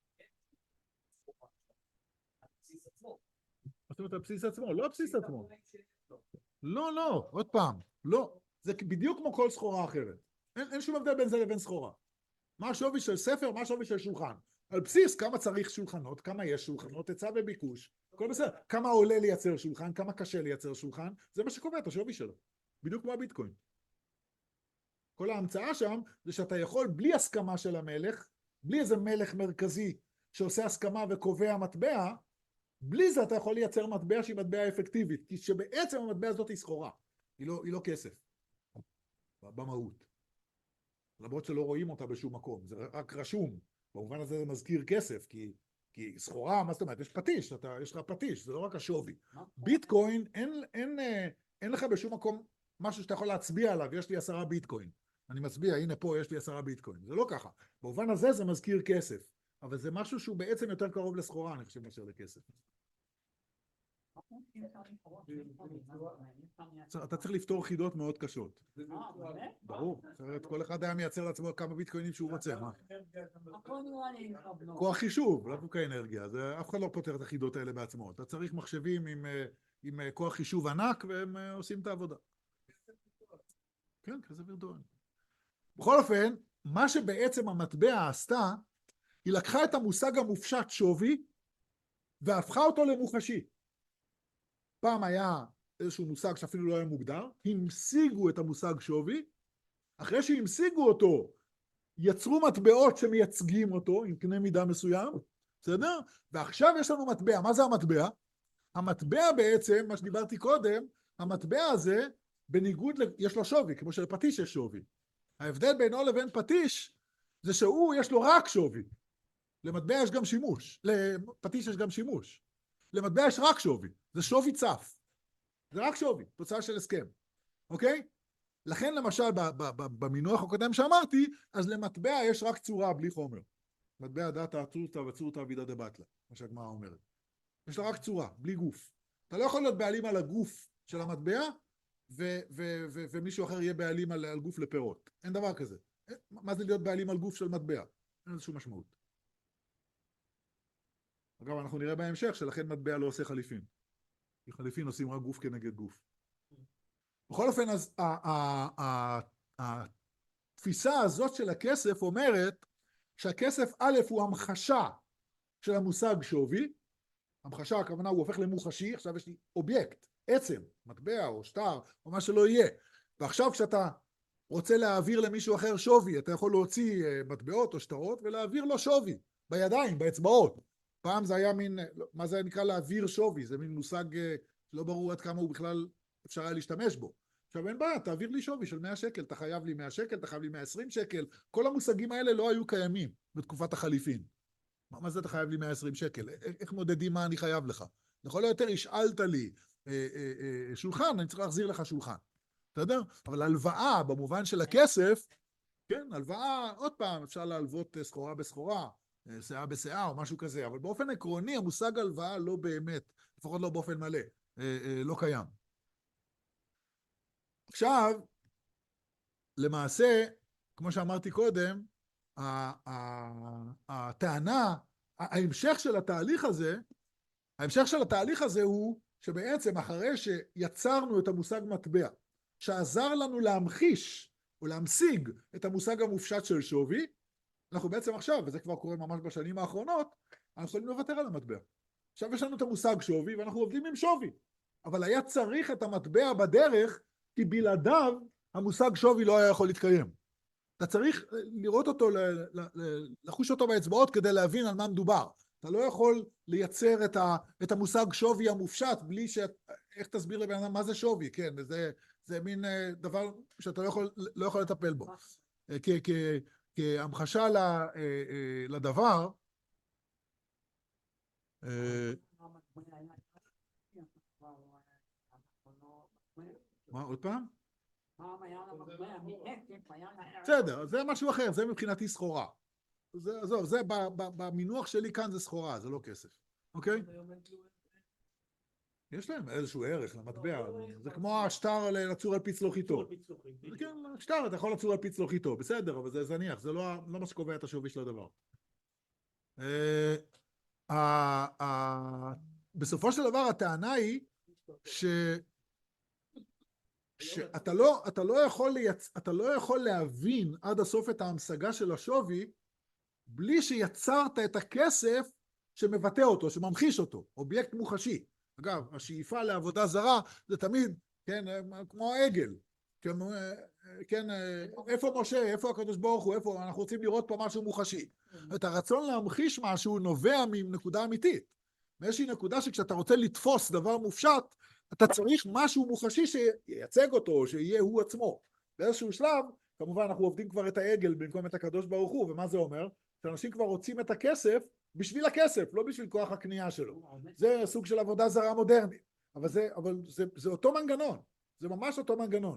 זאת אומרת, על בסיס עצמו, לא על בסיס עצמו. לא, לא, עוד פעם, לא. זה בדיוק כמו כל סחורה אחרת. אין שום הבדל בין זה לבין סחורה. מה השווי של ספר, מה השווי של שולחן. על בסיס כמה צריך שולחנות, כמה יש שולחנות, היצע וביקוש. הכל בסדר. כמה עולה לייצר שולחן, כמה קשה לייצר שולחן, זה מה שקובע את השווי שלו. בדיוק כמו הביטקוין. כל ההמצאה שם זה שאתה יכול בלי הסכמה של המלך, בלי איזה מלך מרכזי שעושה הסכמה וקובע מטבע, בלי זה אתה יכול לייצר מטבע שהיא מטבע אפקטיבית, כי שבעצם המטבע הזאת היא סחורה, היא לא כסף, במהות. למרות שלא רואים אותה בשום מקום, זה רק רשום, במובן הזה זה מזכיר כסף, כי סחורה, מה זאת אומרת, יש פטיש, יש לך פטיש, זה לא רק השווי. ביטקוין, אין לך בשום מקום משהו שאתה יכול להצביע עליו, יש לי 10 ביטקוין. אני מצביע, הנה פה יש לי 10 ביטקוין. זה לא ככה. במובן הזה זה מזכיר כסף. אבל זה משהו שהוא בעצם יותר קרוב לסחורה, אני חושב, מאשר לכסף. אתה צריך לפתור חידות מאוד קשות. ברור. אחרת כל אחד היה מייצר לעצמו כמה ביטקוינים שהוא רוצה. כוח חישוב, לא דווקא אנרגיה. אף אחד לא פותר את החידות האלה בעצמו. אתה צריך מחשבים עם כוח חישוב ענק, והם עושים את העבודה. כן, כזה וירטואלי. בכל אופן, מה שבעצם המטבע עשתה, היא לקחה את המושג המופשט שווי, והפכה אותו למוחשי. פעם היה איזשהו מושג שאפילו לא היה מוגדר, המשיגו את המושג שווי, אחרי שהמשיגו אותו, יצרו מטבעות שמייצגים אותו, עם קנה מידה מסוים, בסדר? ועכשיו יש לנו מטבע. מה זה המטבע? המטבע בעצם, מה שדיברתי קודם, המטבע הזה, בניגוד, יש לו שווי, כמו שלפטיש יש שווי. ההבדל בינו לבין פטיש, זה שהוא יש לו רק שווי. למטבע יש גם שימוש, לפטיש יש גם שימוש. למטבע יש רק שווי, זה שווי צף. זה רק שווי, תוצאה של הסכם. אוקיי? לכן למשל, במינוח הקודם שאמרתי, אז למטבע יש רק צורה בלי חומר. מטבע דתא צורתא וצורתא אבידא דבטלה, מה שהגמרא אומרת. יש לה רק צורה, בלי גוף. אתה לא יכול להיות בעלים על הגוף של המטבע, ומישהו אחר יהיה בעלים על גוף לפירות. אין דבר כזה. מה זה להיות בעלים על גוף של מטבע? אין לזה שום משמעות. אגב, אנחנו נראה בהמשך שלכן מטבע לא עושה חליפין. כי חליפין עושים רק גוף כנגד גוף. בכל אופן, אז התפיסה הזאת של הכסף אומרת שהכסף א' הוא המחשה של המושג שווי. המחשה, הכוונה, הוא הופך למוחשי. עכשיו יש לי אובייקט, עצם, מטבע או שטר או מה שלא יהיה. ועכשיו כשאתה רוצה להעביר למישהו אחר שווי, אתה יכול להוציא מטבעות או שטרות ולהעביר לו שווי בידיים, באצבעות. פעם זה היה מין, מה זה נקרא להעביר שווי? זה מין מושג לא ברור עד כמה הוא בכלל אפשר היה להשתמש בו. עכשיו אין בעיה, תעביר לי שווי של 100 שקל, אתה חייב לי 100 שקל, אתה חייב לי 120 שקל. כל המושגים האלה לא היו קיימים בתקופת החליפין. מה זה אתה חייב לי 120 שקל? איך מודדים מה אני חייב לך? לכל היותר השאלת לי שולחן, אני צריך להחזיר לך שולחן. בסדר? אבל הלוואה במובן של הכסף, כן, הלוואה, עוד פעם, אפשר להלוות סחורה בסחורה, שאה בשאה או משהו כזה, אבל באופן עקרוני המושג הלוואה לא באמת, לפחות לא באופן מלא, לא קיים. עכשיו, למעשה, כמו שאמרתי קודם, הטענה, ההמשך של התהליך הזה הוא שבעצם אחרי שיצרנו את המושג מטבע, שעזר לנו להמחיש או להמשיג את המושג המופשט של שווי, אנחנו בעצם עכשיו, וזה כבר קורה ממש בשנים האחרונות, אנחנו יכולים לוותר על המטבע. עכשיו יש לנו את המושג שווי ואנחנו עובדים עם שווי, אבל היה צריך את המטבע בדרך, כי בלעדיו המושג שווי לא היה יכול להתקיים. אתה צריך לראות אותו, לחוש אותו באצבעות כדי להבין על מה מדובר. אתה לא יכול לייצר את המושג שווי המופשט בלי איך תסביר לבן אדם מה זה שווי, כן, זה מין דבר שאתה לא יכול לטפל בו. כהמחשה לדבר, מה עוד פעם? בסדר, זה משהו אחר, זה מבחינתי סחורה. עזוב, זה במינוח שלי כאן זה סחורה, זה לא כסף, אוקיי? יש להם איזשהו ערך למטבע, זה כמו השטר לצור על פיצלוח איתו. כן, שטר, אתה יכול לצור על פיצלוח איתו, בסדר, אבל זה זניח, זה לא מה שקובע את השווי של הדבר. בסופו של דבר הטענה היא שאתה לא יכול להבין עד הסוף את ההמשגה של השווי בלי שיצרת את הכסף שמבטא אותו, שממחיש אותו, אובייקט מוחשי. אגב, השאיפה לעבודה זרה זה תמיד, כן, כמו העגל. כן, איפה משה, איפה הקדוש ברוך הוא, איפה, אנחנו רוצים לראות פה משהו מוחשי. את הרצון להמחיש משהו נובע מנקודה אמיתית. מאיזושהי נקודה שכשאתה רוצה לתפוס דבר מופשט, אתה צריך משהו מוחשי שייצג אותו, שיהיה הוא עצמו. באיזשהו שלב, כמובן אנחנו עובדים כבר את העגל במקום את הקדוש ברוך הוא, ומה זה אומר? שאנשים כבר רוצים את הכסף בשביל הכסף, לא בשביל כוח הקנייה שלו. זה סוג של עבודה זרה מודרנית, אבל זה אותו מנגנון, זה ממש אותו מנגנון.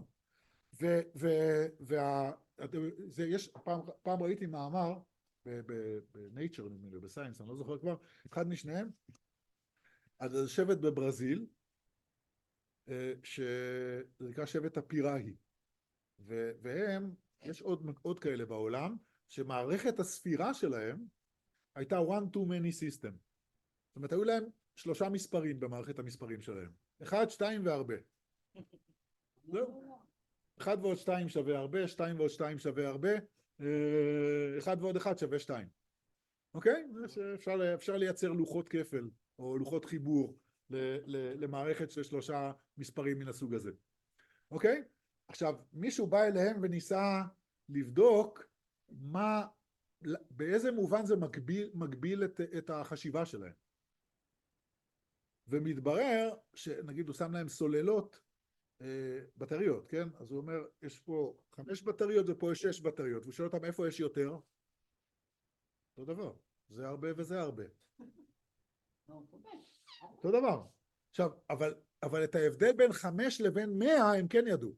יש, פעם ראיתי מאמר ב-Nature, ב-Science, אני לא זוכר כבר, אחד משניהם, אז שבט בברזיל, שזה נקרא שבט הפיראי, והם, יש עוד כאלה בעולם, שמערכת הספירה שלהם הייתה one to many system. זאת אומרת, היו להם 3 מספרים במערכת המספרים שלהם. 1, 2 והרבה. זהו. 1 ועוד 2 שווה הרבה, 2 ועוד 2 שווה הרבה, 1 ועוד 1 שווה 2. אוקיי? אפשר לייצר לוחות כפל, או לוחות חיבור למערכת של 3 מספרים מן הסוג הזה. אוקיי? עכשיו, מישהו בא אליהם וניסה לבדוק באיזה מובן זה מגביל את החשיבה שלהם. ומתברר שנגיד הוא שם להם סוללות, בטריות, כן? אז הוא אומר, יש פה 5 בטריות ופה יש 6 בטריות, והוא שואל אותם איפה יש יותר? אותו דבר, זה הרבה וזה הרבה. אותו דבר. עכשיו, אבל את ההבדל בין 5 לבין 100 הם כן ידעו.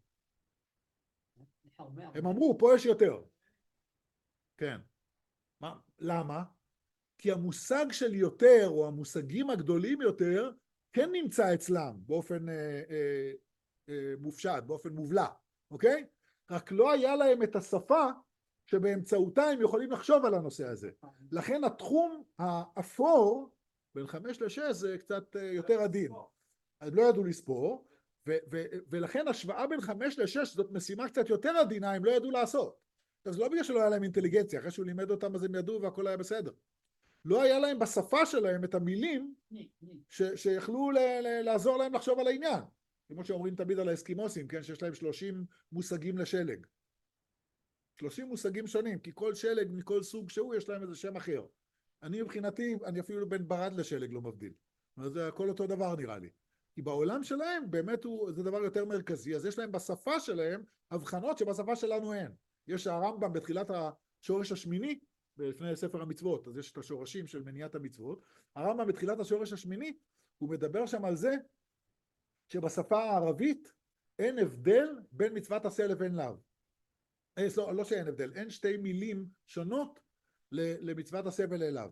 הם אמרו, פה יש יותר. כן. למה? כי המושג של יותר, או המושגים הגדולים יותר, כן נמצא אצלם באופן מופשט, באופן מובלע, אוקיי? רק לא היה להם את השפה שבאמצעותה הם יכולים לחשוב על הנושא הזה. לכן התחום האפור, בין 5 ל-6 זה קצת יותר עדין. הם לא ידעו לספור, ולכן השוואה בין 5 ל-6 זאת משימה קצת יותר עדינה, הם לא ידעו לעשות. אז לא בגלל שלא היה להם אינטליגנציה, אחרי שהוא לימד אותם אז הם ידעו והכל היה בסדר. לא היה להם בשפה שלהם את המילים שיכלו לעזור להם לחשוב על העניין. כמו שאומרים תמיד על האסקימוסים, כן, שיש להם 30 מושגים לשלג. 30 מושגים שונים, כי כל שלג מכל סוג שהוא יש להם איזה שם אחר. אני מבחינתי, אני אפילו בין ברד לשלג לא מבדיל. זה הכל אותו דבר נראה לי. כי בעולם שלהם באמת זה דבר יותר מרכזי, אז יש להם בשפה שלהם הבחנות שבשפה שלנו אין. יש הרמב"ם בתחילת השורש השמיני, לפני ספר המצוות, אז יש את השורשים של מניעת המצוות. הרמב"ם בתחילת השורש השמיני, הוא מדבר שם על זה שבשפה הערבית אין הבדל בין מצוות עשה לבין לאו. לא שאין הבדל, אין 2 מילים שונות למצוות עשה ולאו.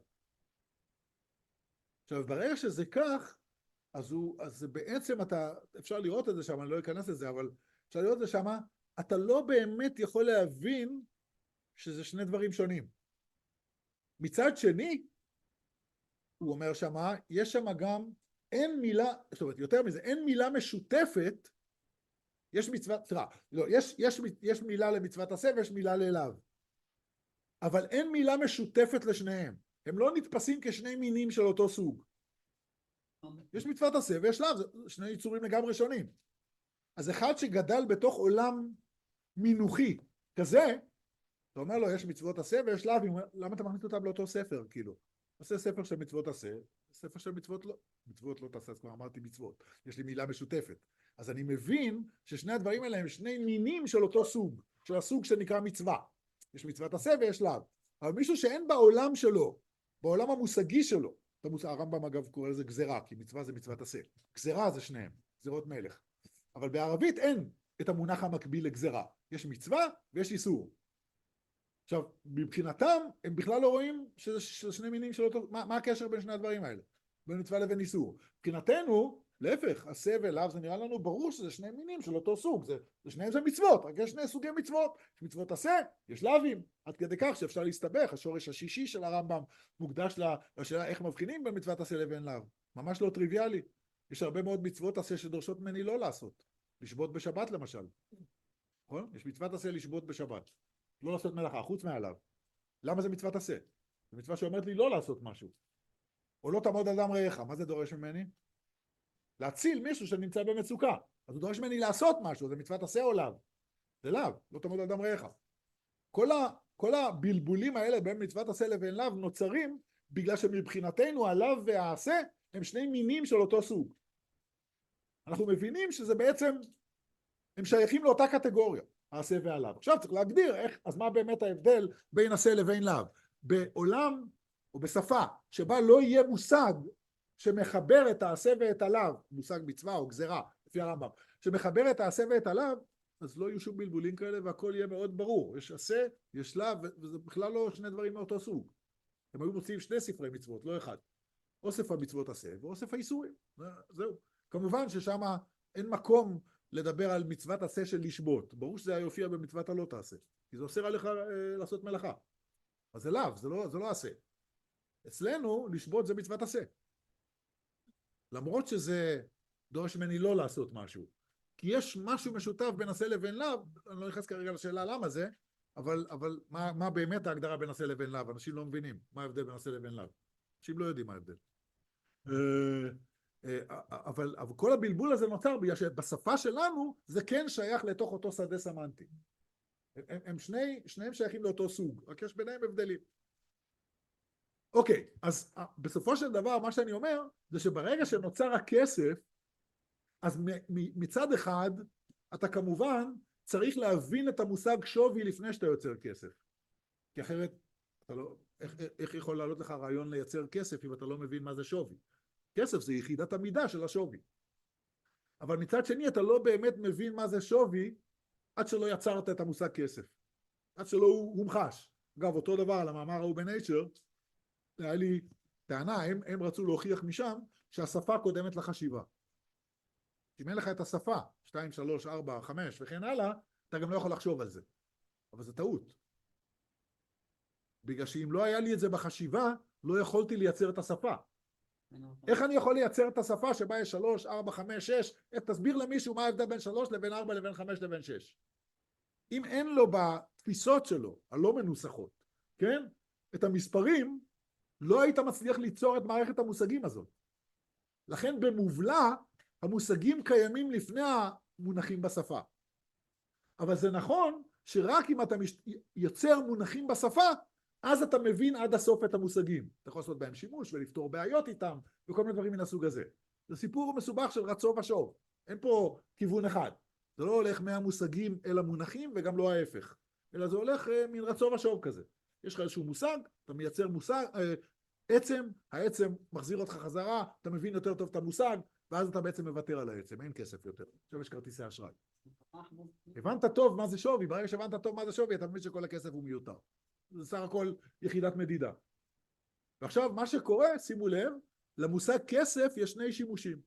עכשיו, ברגע שזה כך, אז בעצם אפשר לראות את זה שם, אני לא אכנס לזה, אבל אפשר לראות את זה שם, אתה לא באמת יכול להבין שזה 2 דברים שונים. מצד שני, הוא אומר שמה, יש שם גם, אין מילה, זאת אומרת, יותר מזה, אין מילה משותפת, יש מצוות, לא, יש מילה למצוות עשה ויש מילה לאליו. אבל אין מילה משותפת לשניהם. הם לא נתפסים כשני מינים של אותו סוג. יש מצוות עשה ויש לאו, זה 2 יצורים לגמרי שונים. אז אחד שגדל בתוך עולם מינוחי כזה, אתה אומר לו, יש מצוות עשה ויש לאו, למה אתה מכניס אותם לאותו ספר, כאילו? עושה ספר של מצוות עשה, ספר של מצוות לא. מצוות לא תעשה, אז כבר אמרתי מצוות. יש לי מילה משותפת. אז אני מבין ששני הדברים האלה הם 2 מינים של אותו סוג, של הסוג שנקרא מצווה. יש מצוות עשה ויש לאו. אבל מישהו שאין בעולם שלו, בעולם המושגי שלו, הרמב"ם אגב קורא לזה גזרה, כי מצווה זה מצוות עשה. גזרה זה שניהם, גזרות מלך. אבל בערבית אין את המונח המקביל לגזרה. יש מצווה ויש איסור. עכשיו, מבחינתם, הם בכלל לא רואים שזה שני מינים של אותו, מה הקשר בין שני הדברים האלה? בין מצווה לבין איסור. מבחינתנו, להפך, עשה ולאו זה נראה לנו ברור שזה שני מינים של אותו סוג, זה שניהם זה מצוות, רק יש שני סוגי מצוות, יש מצוות עשה, יש לאווים, עד כדי כך שאפשר להסתבך, השורש השישי של הרמב"ם מוקדש לשאלה איך מבחינים בין מצוות עשה לבין לאו, ממש לא טריוויאלי, יש הרבה מאוד מצוות עשה שדורשות ממני לא לעשות, לשבות בשבת למשל, נכון? יש מצוות עשה לשבות בשבת, לא לעשות מלאכה, חוץ מהלאו, למה זה מצוות עשה? זה מצווה שאומרת לי לא לעשות משהו, או לא תעמוד על דם רעך, מה זה דורש ממני? להציל מישהו שנמצא במצוקה, אז הוא דורש ממני לעשות משהו, זה מצוות עשה או לאו? זה לאו, לא תעמוד על דם רעך. כל הבלבולים האלה בין מצוות עשה לבין לאו נוצרים בגלל שמבחינתנו הלאו והעשה הם שני מינים של אותו סוג. אנחנו מבינים שזה בעצם, הם שייכים לאותה קטגוריה, העשה והלאו. עכשיו צריך להגדיר אז מה באמת ההבדל בין עשה לבין לאו. בעולם או בשפה שבה לא יהיה מושג שמחבר את העשה ואת הלאו, מושג מצווה או גזרה, לפי הרמב"ם, שמחבר את העשה ואת הלאו, אז לא יהיו שום בלבולים כאלה והכל יהיה מאוד ברור. יש עשה, יש לאו, וזה בכלל לא שני דברים מאותו סוג. הם היו מוציאים שני ספרי מצוות, לא אחד. אוסף המצוות עשה ואוסף האיסורים. זהו. כמובן ששם אין מקום לדבר על מצוות עשה של לשבות. ברור שזה יופיע במצוות הלא תעשה. כי זה אוסר עליך לעשות מלאכה. אז זה לאו, זה לא עשה. אצלנו לשבות זה מצוות עשה. למרות שזה דורש ממני לא לעשות משהו. כי יש משהו משותף בין עשה לבין לאו, אני לא נכנס כרגע לשאלה למה זה, אבל מה באמת ההגדרה בין עשה לבין לאו? אנשים לא מבינים מה ההבדל בין עשה לבין לאו. אנשים לא יודעים מה ההבדל. אבל כל הבלבול הזה נוצר בגלל שבשפה שלנו זה כן שייך לתוך אותו שדה סמנטי. הם שניהם שייכים לאותו סוג, רק יש ביניהם הבדלים. אוקיי, אז בסופו של דבר מה שאני אומר זה שברגע שנוצר הכסף, אז מצד אחד אתה כמובן צריך להבין את המושג שווי לפני שאתה יוצר כסף. כי אחרת אתה לא, איך יכול לעלות לך רעיון לייצר כסף אם אתה לא מבין מה זה שווי? כסף זה יחידת המידה של השווי. אבל מצד שני אתה לא באמת מבין מה זה שווי עד שלא יצרת את המושג כסף. עד שלא הוא הומחש. אגב, אותו דבר על המאמר ההוא בנייצ'ר, היה לי טענה, הם רצו להוכיח משם שהשפה קודמת לחשיבה. אם אין לך את השפה, 2, 3, 4, 5 וכן הלאה, אתה גם לא יכול לחשוב על זה. אבל זה טעות. בגלל שאם לא היה לי את זה בחשיבה, לא יכולתי לייצר את השפה. איך אני יכול לייצר את השפה שבה יש 3, 4, 5, 6? איך תסביר למישהו מה ההבדל בין 3 לבין 4 לבין 5 לבין 6? אם אין לו בתפיסות שלו, הלא מנוסחות, כן? את המספרים, לא היית מצליח ליצור את מערכת המושגים הזאת. לכן במובלע, המושגים קיימים לפני המונחים בשפה. אבל זה נכון שרק אם אתה יוצר מונחים בשפה, אז אתה מבין עד הסוף את המושגים. אתה יכול לעשות בהם שימוש ולפתור בעיות איתם, וכל מיני דברים מן הסוג הזה. זה סיפור מסובך של רצו ושוב. אין פה כיוון אחד. זה לא הולך מהמושגים אל המונחים, וגם לא ההפך. אלא זה הולך מן רצו ושוב כזה. יש לך איזשהו מושג, אתה מייצר מושג, עצם, העצם מחזיר אותך חזרה, אתה מבין יותר טוב את המושג, ואז אתה בעצם מוותר על העצם, אין כסף יותר. עכשיו יש כרטיסי אשראי. הבנת טוב מה זה שווי, ברגע שהבנת טוב מה זה שווי, אתה מבין שכל הכסף הוא מיותר. זה סך הכל יחידת מדידה. ועכשיו מה שקורה, שימו לב, למושג כסף יש שני שימושים.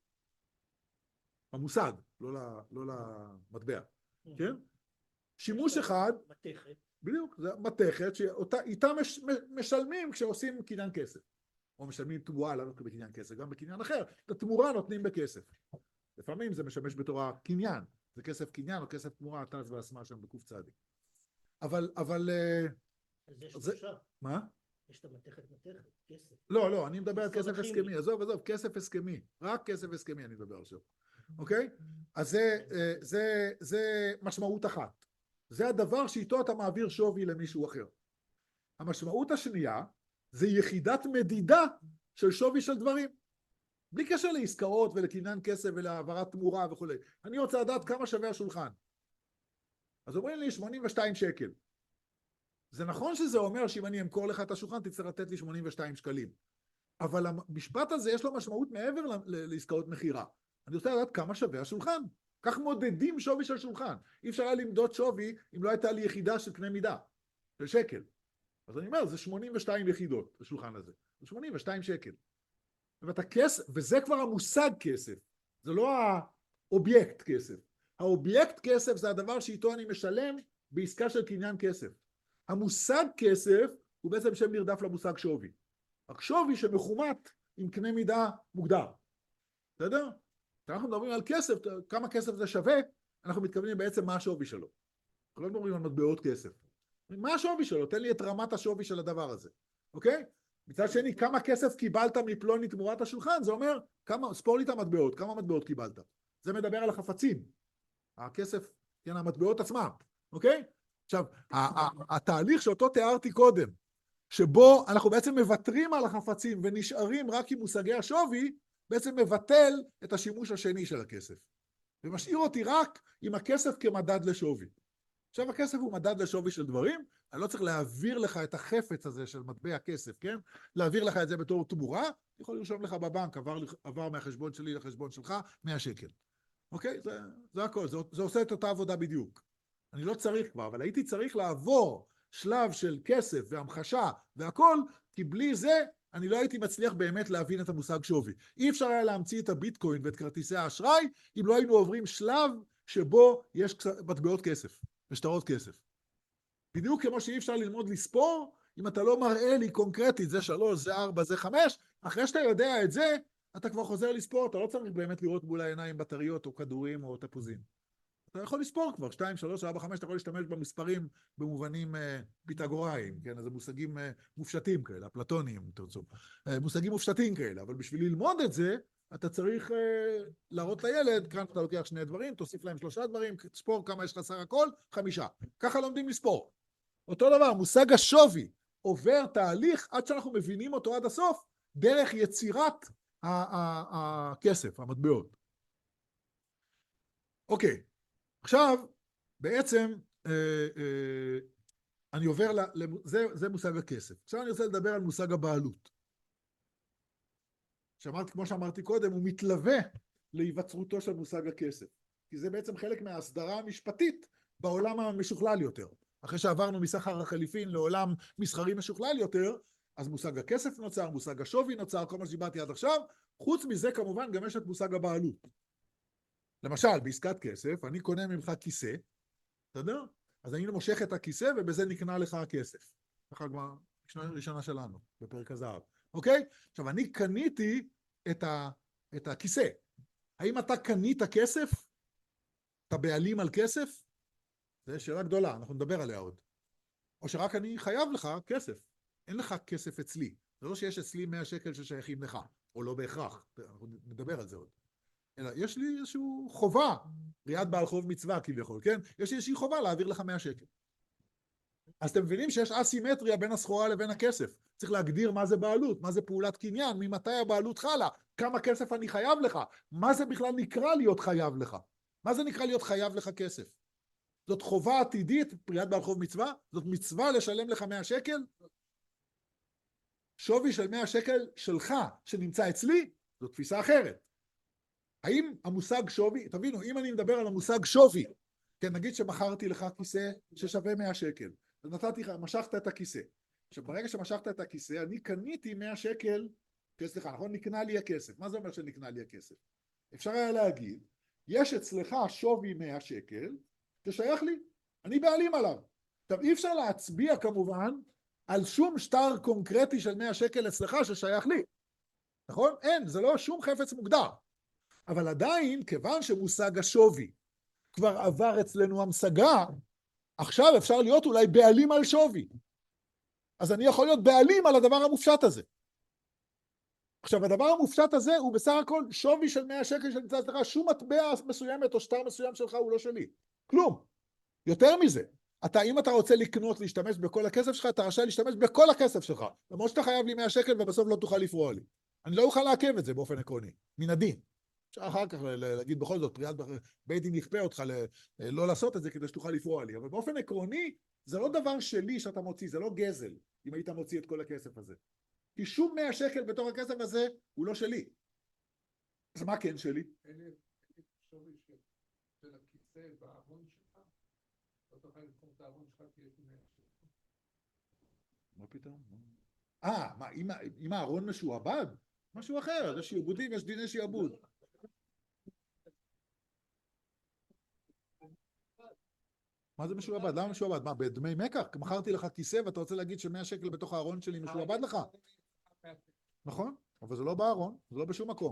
המושג, לא למטבע, כן? שימוש אחד, מתכת. בדיוק, זה מתכת שאיתה משלמים כשעושים קניין כסף. או משלמים תמורה, לא רק בקניין כסף, גם בקניין אחר, את התמורה נותנים בכסף. לפעמים זה משמש בתור הקניין, זה כסף קניין או כסף תמורה, תז והסמה שם בקוף צדיק. אבל... אז יש שלושה. מה? יש את המתכת, כסף. לא, אני מדבר על כסף הסכמי, עזוב, כסף הסכמי, רק כסף הסכמי אני מדבר עכשיו, אוקיי? אז זה משמעות אחת. זה הדבר שאיתו אתה מעביר שווי למישהו אחר. המשמעות השנייה, זה יחידת מדידה של שווי של דברים. בלי קשר לעסקאות ולקניין כסף ולהעברת תמורה וכו'. אני רוצה לדעת כמה שווה השולחן. אז אומרים לי 82 שקל. זה נכון שזה אומר שאם אני אמכור לך את השולחן, תצטרך לתת לי 82 שקלים. אבל המשפט הזה יש לו משמעות מעבר לעסקאות מחירה. אני רוצה לדעת כמה שווה השולחן. כך מודדים שווי של שולחן. אי אפשר היה למדוד שווי אם לא הייתה לי יחידה של קנה מידה. של שקל. אז אני אומר, זה 82 יחידות, השולחן הזה. זה 82 שקל. וזה כבר המושג כסף. זה לא האובייקט כסף. האובייקט כסף זה הדבר שאיתו אני משלם בעסקה של קניין כסף. המושג כסף הוא בעצם שם נרדף למושג שווי. רק שווי שמחומת עם קנה מידה מוגדר. בסדר? כשאנחנו מדברים על כסף, כמה כסף זה שווה, אנחנו מתכוונים בעצם מה השווי שלו. אנחנו לא מדברים על מטבעות כסף. מה השווי שלו? תן לי את רמת השווי של הדבר הזה. אוקיי? מצד שני, כמה כסף קיבלת מפלוני תמורת השולחן, זה אומר, ספור לי את המטבעות, כמה מטבעות קיבלת. זה מדבר על החפצים. הכסף, כן, המטבעות עצמם. אוקיי? עכשיו, התהליך שאותו תיארתי קודם, שבו אנחנו בעצם מוותרים על החפצים ונשארים רק עם מושגי השווי, בעצם מבטל את השימוש השני של הכסף. ומשאיר אותי רק עם הכסף כמדד לשווי. עכשיו הכסף הוא מדד לשווי של דברים, אני לא צריך להעביר לך את החפץ הזה של מטבע כסף, כן? להעביר לך את זה בתור תמורה, יכול לרשום לך בבנק, עבר מהחשבון שלי לחשבון שלך 100 שקל. אוקיי? זה הכל, זה עושה את אותה עבודה בדיוק. אני לא צריך כבר, אבל הייתי צריך לעבור שלב של כסף והמחשה והכל, כי בלי זה אני לא הייתי מצליח באמת להבין את המושג שווי. אי אפשר היה להמציא את הביטקוין ואת כרטיסי האשראי, אם לא היינו עוברים שלב שבו יש מטבעות כסף, ושטרות כסף. בדיוק כמו שאי אפשר ללמוד לספור, אם אתה לא מראה לי קונקרטית, זה 3, זה 4, זה 5, אחרי שאתה יודע את זה, אתה כבר חוזר לספור, אתה לא צריך באמת לראות מול העיניים בטריות או כדורים או תפוזים. אתה יכול לספור כבר, 2, 3, 4, 5, אתה יכול להשתמש במספרים במובנים פיתגוריים, כן, אז זה מושגים מופשטים כאלה, אפלטוניים, תרצו, מושגים מופשטים כאלה, אבל בשביל ללמוד את זה, אתה צריך להראות לילד, כאן אתה לוקח 2 דברים, תוסיף להם 3 דברים, ספור כמה יש לך סך הכל, 5. ככה לומדים לספור. אותו דבר, מושג השווי עובר תהליך עד שאנחנו מבינים אותו עד הסוף, דרך יצירת הכסף, המטבעות. אוקיי. עכשיו, בעצם, אני עובר, זה מושג הכסף. עכשיו אני רוצה לדבר על מושג הבעלות. כמו שאמרתי קודם, הוא מתלווה להיווצרותו של מושג הכסף. כי זה בעצם חלק מההסדרה המשפטית בעולם המשוכלל יותר. אחרי שעברנו מסחר החליפין לעולם מסחרי משוכלל יותר, אז מושג הכסף נוצר, מושג השווי נוצר, כל מה שדיברתי עד עכשיו. חוץ מזה, כמובן, גם יש את מושג הבעלות. למשל, בעסקת כסף, אני קונה ממך כיסא, בסדר? אז אני מושך את הכיסא ובזה נקנה לך הכסף. ככה כבר, משנה ראשונה שלנו, בפרק הזהב. אוקיי? עכשיו, אני קניתי את הכיסא. האם אתה קנית כסף? אתה בעלים על כסף? זו שאלה גדולה, אנחנו נדבר עליה עוד. או שרק אני חייב לך כסף. אין לך כסף אצלי. זה לא שיש אצלי 100 שקל ששייכים לך, או לא בהכרח. אנחנו נדבר על זה עוד. אלא יש לי איזושהי חובה, ראיית בעל חוב מצווה כביכול, כן? יש לי איזושהי חובה להעביר לך 100 שקל. אז אתם מבינים שיש אסימטריה בין הסחורה לבין הכסף. צריך להגדיר מה זה בעלות, מה זה פעולת קניין, ממתי הבעלות חלה, כמה כסף אני חייב לך, מה זה בכלל נקרא להיות חייב לך. מה זה נקרא להיות חייב לך כסף? זאת חובה עתידית, ראיית בעל חוב מצווה, זאת מצווה לשלם לך 100 שקל? שווי של 100 שקל שלך שנמצא אצלי, זאת תפיסה אחרת. האם המושג שווי, תבינו, אם אני מדבר על המושג שווי, כן, נגיד שמכרתי לך כיסא ששווה 100 שקל, אז נתתי לך, משכת את הכיסא. עכשיו, ברגע שמשכת את הכיסא, אני קניתי 100 שקל, סליחה, נכון? נקנה לי הכסף. מה זה אומר שנקנה לי הכסף? אפשר היה להגיד, יש אצלך שווי 100 שקל, ששייך לי, אני בעלים עליו. עכשיו, אי אפשר להצביע כמובן על שום שטר קונקרטי של 100 שקל אצלך ששייך לי. נכון? אין, זה לא שום חפץ מוגדר. אבל עדיין, כיוון שמושג השווי כבר עבר אצלנו המשגה, עכשיו אפשר להיות אולי בעלים על שווי. אז אני יכול להיות בעלים על הדבר המופשט הזה. עכשיו, הדבר המופשט הזה הוא בסך הכל שווי של 100 שקל שנמצא אצלך, שום מטבע מסוימת או שטר מסוים שלך הוא לא שלי. כלום. יותר מזה, אם אתה רוצה לקנות, להשתמש בכל הכסף שלך, אתה רשאי להשתמש בכל הכסף שלך. למרות שאתה חייב לי 100 שקל ובסוף לא תוכל לפרוע לי. אני לא אוכל לעכב את זה באופן עקרוני, מן הדין. אפשר אחר כך להגיד בכל זאת, בית דין יכפה אותך לא לעשות את זה כדי שתוכל לפרוע לי, אבל באופן עקרוני, זה לא דבר שלי שאתה מוציא, זה לא גזל, אם היית מוציא את כל הכסף הזה. כי שום 100 שקל בתוך הכסף הזה הוא לא שלי. אז מה כן שלי? אין לי שווי של הכיסא בארון שלך, לא תוכל לבחור את הארון שלך כי יש לי 100 שקל. מה פתאום? מה, אם הארון משועבד? משהו אחר, יש שיעבודים, יש דיני שיעבוד. מה זה משועבד? למה משועבד? מה, בדמי מקח? מכרתי לך כיסא ואתה רוצה להגיד ש100 שקל בתוך הארון שלי משועבד לך? נכון, אבל זה לא בארון, זה לא בשום מקום.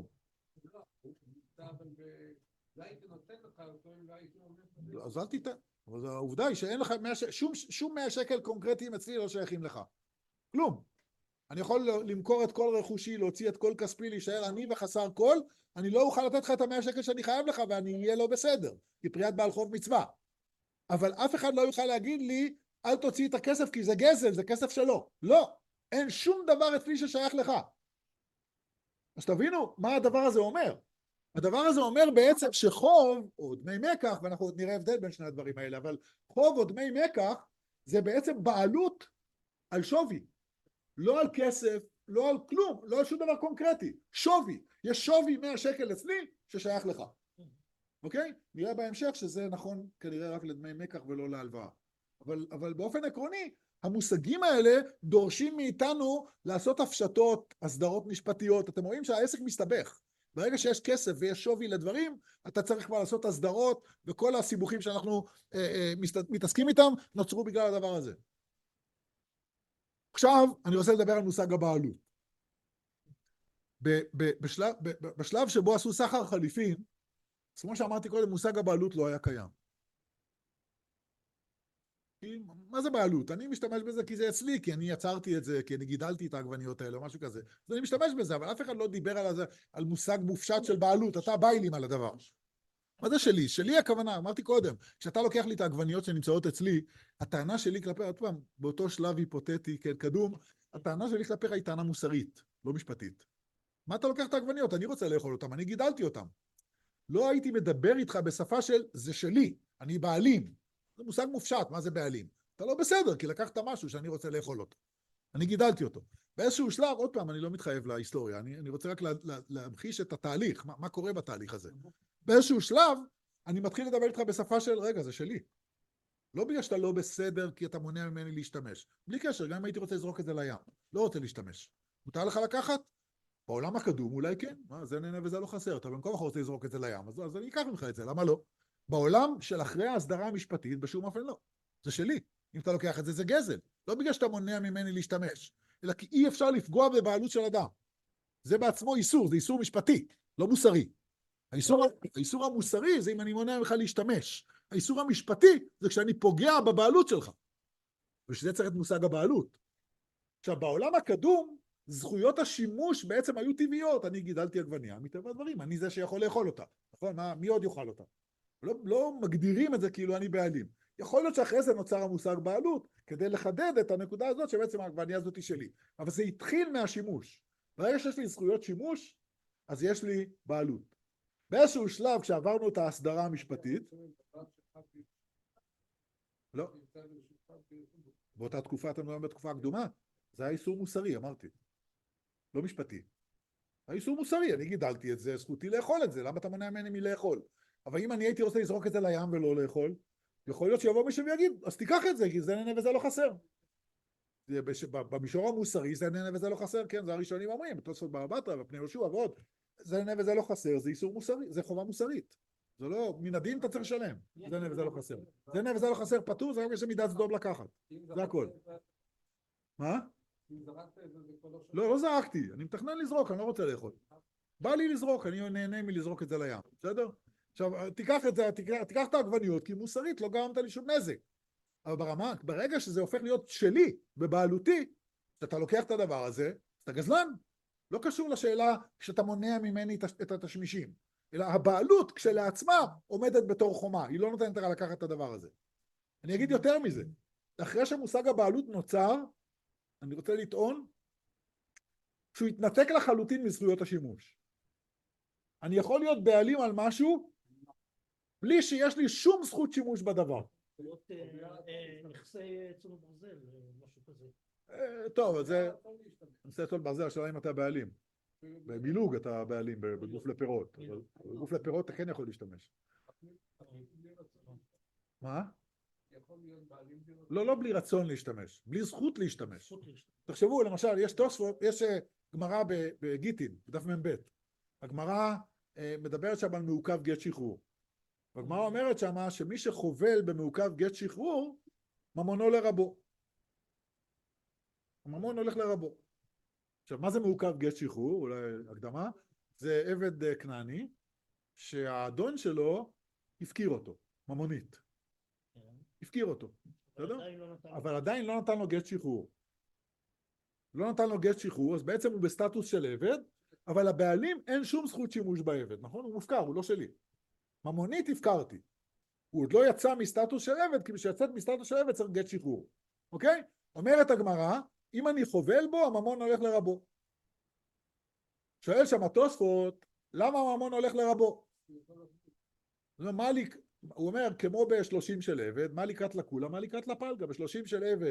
אז אל תיתן. אבל העובדה היא שאין לך שום 100 שקל קונקרטיים אצלי לא שייכים לך. כלום. אני יכול למכור את כל רכושי, להוציא את כל כספי, להישאר עני וחסר כל, אני לא אוכל לתת לך את ה100 שקל שאני חייב לך ואני אהיה לא בסדר, כי פריאת בעל חוב מצווה. אבל אף אחד לא יוכל להגיד לי, אל תוציא את הכסף כי זה גזל, זה כסף שלו. לא, אין שום דבר אצלי ששייך לך. אז תבינו מה הדבר הזה אומר. הדבר הזה אומר בעצם שחוב או דמי מקח, ואנחנו עוד נראה הבדל בין שני הדברים האלה, אבל חוב או דמי מקח זה בעצם בעלות על שווי. לא על כסף, לא על כלום, לא על שום דבר קונקרטי. שווי. יש שווי 100 שקל אצלי ששייך לך. אוקיי? נראה בהמשך שזה נכון כנראה רק לדמי מקח ולא להלוואה. אבל באופן עקרוני, המושגים האלה דורשים מאיתנו לעשות הפשטות, הסדרות משפטיות. אתם רואים שהעסק מסתבך. ברגע שיש כסף ויש שווי לדברים, אתה צריך כבר לעשות הסדרות, וכל הסיבוכים שאנחנו מתעסקים איתם נוצרו בגלל הדבר הזה. עכשיו אני רוצה לדבר על מושג הבעלות. בשלב שבו עשו סחר חליפין, כמו שאמרתי קודם, מושג הבעלות לא היה קיים. מה זה בעלות? אני משתמש בזה כי זה אצלי, כי אני יצרתי את זה, כי אני גידלתי את העגבניות האלה או משהו כזה. אז אני משתמש בזה, אבל אף אחד לא דיבר על מושג מופשט של בעלות. אתה בא לי על הדבר. מה זה שלי? שלי הכוונה, אמרתי קודם, כשאתה לוקח לי את העגבניות שנמצאות אצלי, הטענה שלי כלפי, עוד פעם, באותו שלב היפותטי, קדום, הטענה שלי כלפיך היא טענה מוסרית, לא משפטית. מה אתה לוקח את העגבניות? אני רוצה לאכול אותם, אני גידלתי אותם. לא הייתי מדבר איתך בשפה של זה שלי, אני בעלים. זה מושג מופשט, מה זה בעלים? אתה לא בסדר, כי לקחת משהו שאני רוצה לאכול אותו. אני גידלתי אותו. באיזשהו שלב, עוד פעם, אני לא מתחייב להיסטוריה, אני רוצה רק להמחיש את התהליך, מה קורה בתהליך הזה. באיזשהו שלב, אני מתחיל לדבר איתך בשפה של, רגע, זה שלי. לא בגלל שאתה לא בסדר, כי אתה מונע ממני להשתמש. בלי קשר, גם אם הייתי רוצה לזרוק את זה לים. לא רוצה להשתמש. מותר לך לקחת? בעולם הקדום אולי כן. זה נהנה וזה לא חסר. אתה במקום אחר רוצה לזרוק את זה לים, אז אני אקח ממך את זה, למה לא? בעולם של אחרי ההסדרה המשפטית, בשום אופן לא. זה שלי. אם אתה לוקח את זה, זה גזל. לא בגלל שאתה מונע ממני להשתמש, אלא כי אי אפשר לפגוע בבעלות של אדם. זה בעצמו איסור, זה איסור משפטי, לא מוסרי. האיסור המוסרי זה אם אני מונע ממך להשתמש. האיסור המשפטי זה כשאני פוגע בבעלות שלך. ושזה צריך את מושג הבעלות. עכשיו, בעולם הקדום, זכויות השימוש בעצם היו טבעיות. אני גידלתי עגבניה, מטבע הדברים, אני זה שיכול לאכול אותה. נכון? מי עוד יאכל אותה? לא מגדירים את זה כאילו אני בעלים. יכול להיות שאחרי זה נוצר המושג בעלות, כדי לחדד את הנקודה הזאת שבעצם העגבניה הזאת היא שלי. אבל זה התחיל מהשימוש. ברגע שיש לי זכויות שימוש, אז יש לי בעלות. באיזשהו שלב, כשעברנו את ההסדרה המשפטית, לא. באותה תקופה, אתם מדברים בתקופה הקדומה, זה היה איסור מוסרי, אמרתי. לא משפטי. האיסור מוסרי, אני גידלתי את זה, זכותי לאכול את זה, למה אתה מונע ממני מלאכול? אבל אם אני הייתי רוצה לזרוק את זה לים ולא לאכול, יכול להיות שיבוא מישהו ויגיד, אז תיקח את זה, כי זה נהנה וזה לא חסר. במישור המוסרי, זה נהנה וזה לא חסר, כן, זה הראשונים אומרים, תוספות בבא בתרא, ופני יהושע ועוד, זה נהנה וזה לא חסר, זה איסור מוסרי, זה חובה מוסרית. זה לא, מן הדין אתה צריך לשלם, זה נהנה וזה לא חסר. זה נהנה וזה לא חסר, פטור, זה רק יש מידת סדום לקחת. זה הכל. מה? לא, לא זרקתי, אני מתכנן לזרוק, אני לא רוצה לאכול. בא לי לזרוק, אני נהנה מלזרוק את זה לים, בסדר? עכשיו, תיקח את זה, תיקח את העגבניות, כי מוסרית לא גרמת לי שום נזק. אבל ברמה, ברגע שזה הופך להיות שלי, בבעלותי, שאתה לוקח את הדבר הזה, אתה גזלן. לא קשור לשאלה שאתה מונע ממני את התשמישים, אלא הבעלות כשלעצמה עומדת בתור חומה, היא לא נותנת לך לקחת את הדבר הזה. אני אגיד יותר מזה, אחרי שמושג הבעלות נוצר, אני רוצה לטעון, שהוא יתנתק לחלוטין מזכויות השימוש. אני יכול להיות בעלים על משהו, בלי שיש לי שום זכות שימוש בדבר. נכסי צאן ברזל, משהו כזה. טוב, אז זה נכסי צאן ברזל, השאלה אם אתה בעלים. במילוג אתה בעלים, בגוף לפירות. בגוף לפירות אתה כן יכול להשתמש. מה? יכול להיות בעלים דירות. לא בלי רצון להשתמש, בלי זכות להשתמש. זכות להשתמש. תחשבו, למשל, יש תוספות, יש גמרא בגיטין, בדף מ"ב. הגמרא מדברת שם על מעוכב גט שחרור. והגמרא אומרת שם שמי שחובל במעוכב גט שחרור, ממונו לרבו. הממון הולך לרבו. עכשיו, מה זה מעוכב גט שחרור? אולי הקדמה. זה עבד כנעני, שהאדון שלו הפקיר אותו, ממונית. הפקיר אותו. בסדר? אבל עדיין לא נתן לו גט שחרור. לא נתן לו גט שחרור, אז בעצם הוא בסטטוס של עבד, אבל הבעלים אין שום זכות שימוש בעבד, נכון? הוא מופקר, הוא לא שלי. ממונית הפקרתי. הוא עוד לא יצא מסטטוס של עבד, כי בשביל לצאת מסטטוס של עבד צריך גט שחרור. אוקיי? אומרת הגמרא, אם אני חובל בו, הממון הולך לרבו. שואל שם התוספות, למה הממון הולך לרבו? הוא אומר, כמו ב-30 של עבד, מה לקראת לקולה, מה לקראת לפלגה? ב-30 של עבד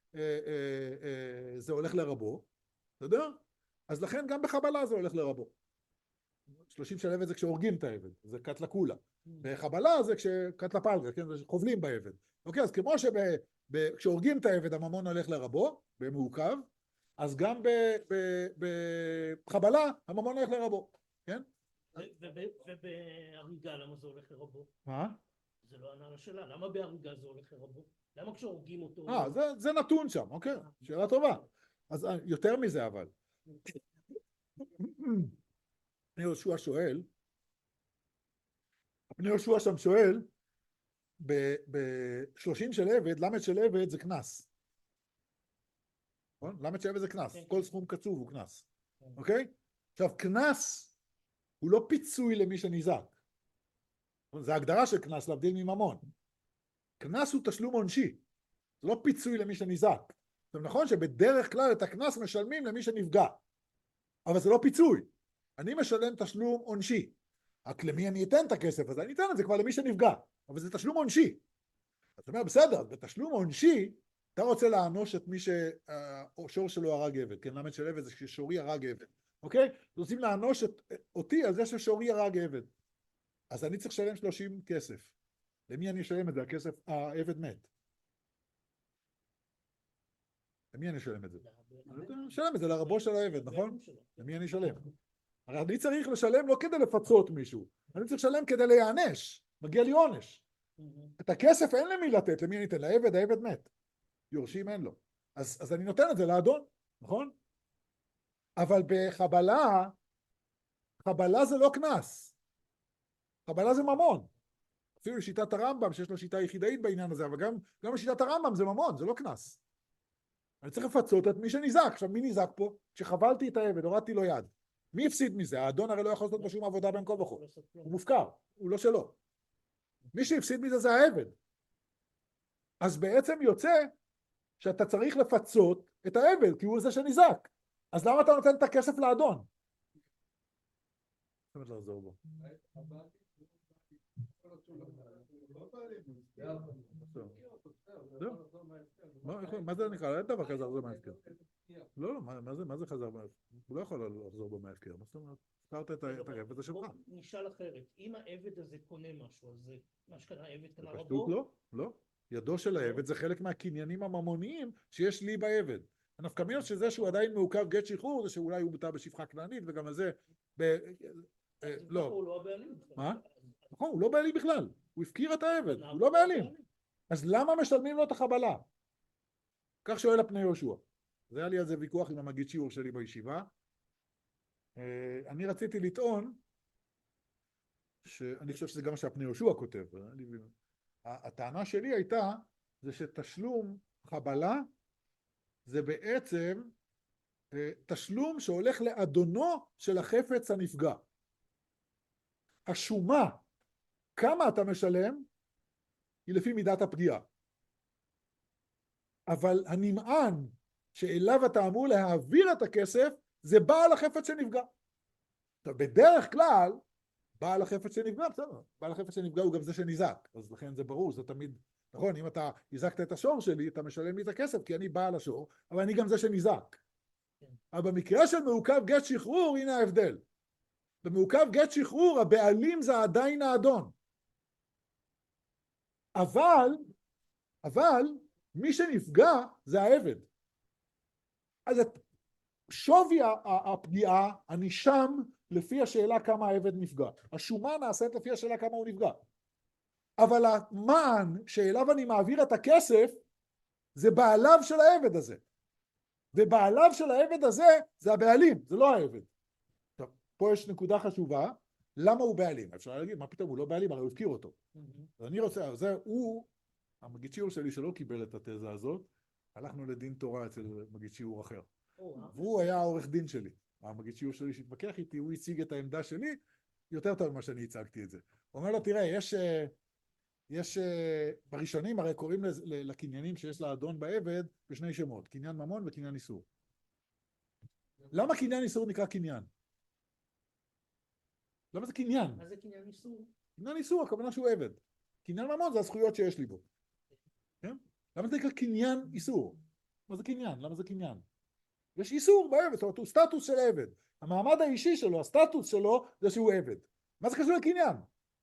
זה הולך לרבו, אתה יודע? אז לכן גם בחבלה זה הולך לרבו. 30 של עבד זה כשהורגים את העבד, זה קט לקולה. בחבלה זה כשקט לפלגה, כן? זה חובלים בעבד. אוקיי, אז כמו כשהורגים את העבד, הממון הולך לרבו, במעוכב, אז גם בחבלה, הממון הולך לרבו, כן? ובהריגה, למה זה הולך לרבו? מה? זה לא ענה לשאלה, למה בהריגה זה הולך לרבו? למה כשהורגים אותו? זה נתון שם, אוקיי, שאלה טובה. אז יותר מזה אבל. בני יהושע שואל, בני יהושע שם שואל, ב-30 של עבד, למד של עבד זה כנס. למד של עבד זה כנס, כל סכום קצוב הוא כנס. אוקיי? עכשיו, כנס הוא לא פיצוי למי שניזק. זה ההגדרה של כנס להבדיל מממון. כנס הוא תשלום עונשי, זה לא פיצוי למי שניזק. זה נכון שבדרך כלל את הכנס משלמים למי שנפגע, אבל זה לא פיצוי. אני משלם תשלום עונשי. רק למי אני אתן את הכסף הזה? אני אתן את זה כבר למי שנפגע, אבל זה תשלום עונשי. זאת אומרת, בסדר, בתשלום עונשי, אתה רוצה לענוש את מי שהשור שלו הרג עבד, כן, למד של עבד זה ששורי הרג עבד, אוקיי? רוצים לענוש אותי על זה ששורי הרג עבד. אז אני צריך לשלם 30 כסף. למי אני אשלם את זה? הכסף, העבד מת. למי אני אשלם את זה? אני אשלם את זה לרבו של העבד, נכון? למי אני אשלם? הרי אני צריך לשלם לא כדי לפצות מישהו, אני צריך לשלם כדי להיענש, מגיע לי עונש. את הכסף אין למי לתת, למי אני אתן? לעבד, העבד מת. יורשים אין לו. אז אני נותן את זה לאדון, נכון? אבל בחבלה, חבלה זה לא כנס. חבלה זה ממון. אפילו לשיטת הרמב"ם, שיש לו שיטה יחידאית בעניין הזה, אבל גם לשיטת הרמב"ם זה ממון, זה לא כנס. אני צריך לפצות את מי שניזק. עכשיו, מי ניזק פה? כשחבלתי את העבד, הורדתי לו יד. מי הפסיד מזה? האדון הרי לא יכול לעשות בשום עבודה בין כה וכה. הוא מופקר, הוא לא שלו. מי שהפסיד מזה זה העבד. אז בעצם יוצא שאתה צריך לפצות את העבד, כי הוא זה שניזק. אז למה אתה נותן את הכסף לאדון? זאת אומרת לחזור בו. מה זה נקרא? אין דבר כזה לחזור מההפקר. לא, מה זה חזר מההפקר? הוא לא יכול לחזור בו מההפקר. מה זאת אומרת? הזכרת את העבד הזה שלך. נשאל אחרת, אם העבד הזה קונה משהו, אז זה מה שקנה עבד קנה רבו? בפשטות לא, לא. ידו של העבד זה חלק מהקניינים הממוניים שיש לי בעבד. הנפקא מינה שזה שהוא עדיין מעוכב גט שחרור, זה שאולי הוא מותר בשפחה כנענית, וגם על זה... לא. הוא לא הבעלים. מה? נכון, הוא לא בעלים בכלל. הוא הפקיר את העבד, הוא לא בעלים. אז למה משלמים לו את החבלה? כך שואל הפני יהושע. זה היה לי על זה ויכוח עם המגיד שיעור שלי בישיבה. אני רציתי לטעון, שאני חושב שזה גם מה שהפני יהושע כותב. הטענה שלי הייתה, זה שתשלום חבלה, זה בעצם תשלום שהולך לאדונו של החפץ הנפגע. השומה, כמה אתה משלם, היא לפי מידת הפגיעה. אבל הנמען שאליו אתה אמור להעביר את הכסף, זה בעל החפץ שנפגע. עכשיו, בדרך כלל, בעל החפץ שנפגע, בסדר, בעל החפץ שנפגע הוא גם זה שניזק, אז לכן זה ברור, זה תמיד, נכון, אם אתה הזקת את השור שלי, אתה משלם לי את הכסף, כי אני בעל השור, אבל אני גם זה שניזק. אבל במקרה של מעוכב גט שחרור, הנה ההבדל. במעוכב גט שחרור, הבעלים זה עדיין האדון. אבל אבל מי שנפגע זה העבד. אז את שווי הפגיעה, אני שם לפי השאלה כמה העבד נפגע. השומה נעשית לפי השאלה כמה הוא נפגע. אבל המען שאליו אני מעביר את הכסף, זה בעליו של העבד הזה. ובעליו של העבד הזה, זה הבעלים, זה לא העבד. עכשיו, פה יש נקודה חשובה, למה הוא בעלים? אפשר להגיד, מה פתאום, הוא לא בעלים, הרי הוא הפקיר אותו. ואני רוצה, זה הוא, המגיד שיעור שלי שלא קיבל את התזה הזאת, הלכנו לדין תורה אצל מגיד שיעור אחר. והוא היה העורך דין שלי. המגיד שיעור שלי שהתווכח איתי, הוא הציג את העמדה שלי, יותר טוב ממה שאני הצגתי את זה. הוא אומר לו, תראה, יש בראשונים, הרי קוראים לקניינים שיש לאדון בעבד בשני שמות, קניין ממון וקניין איסור. למה קניין איסור נקרא קניין? למה זה קניין? מה זה קניין איסור? קניין איסור, הכוונה שהוא עבד. קניין ממון זה הזכויות שיש לי בו. כן? למה זה נקרא קניין איסור? מה זה קניין? למה זה קניין? יש איסור בעבד, זאת אומרת, הוא סטטוס של עבד. המעמד האישי שלו, הסטטוס שלו, זה שהוא עבד. מה זה קשור לקניין?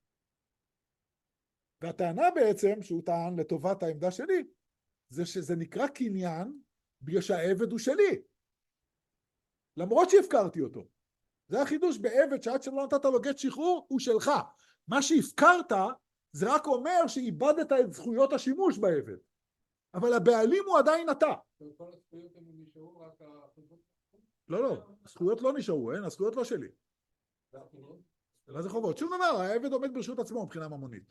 והטענה בעצם, שהוא טען לטובת העמדה שלי, זה שזה נקרא קניין בגלל שהעבד הוא שלי. למרות שהפקרתי אותו. זה החידוש בעבד שעד שלא נתת לו גט שחרור, הוא שלך. מה שהפקרת, זה רק אומר שאיבדת את זכויות השימוש בעבד. אבל הבעלים הוא עדיין אתה. כל הזכויות הם נשארו רק החובות? לא, הזכויות לא נשארו, הזכויות לא שלי. מה זה חובות? שום דבר, העבד עומד ברשות עצמו מבחינה ממונית.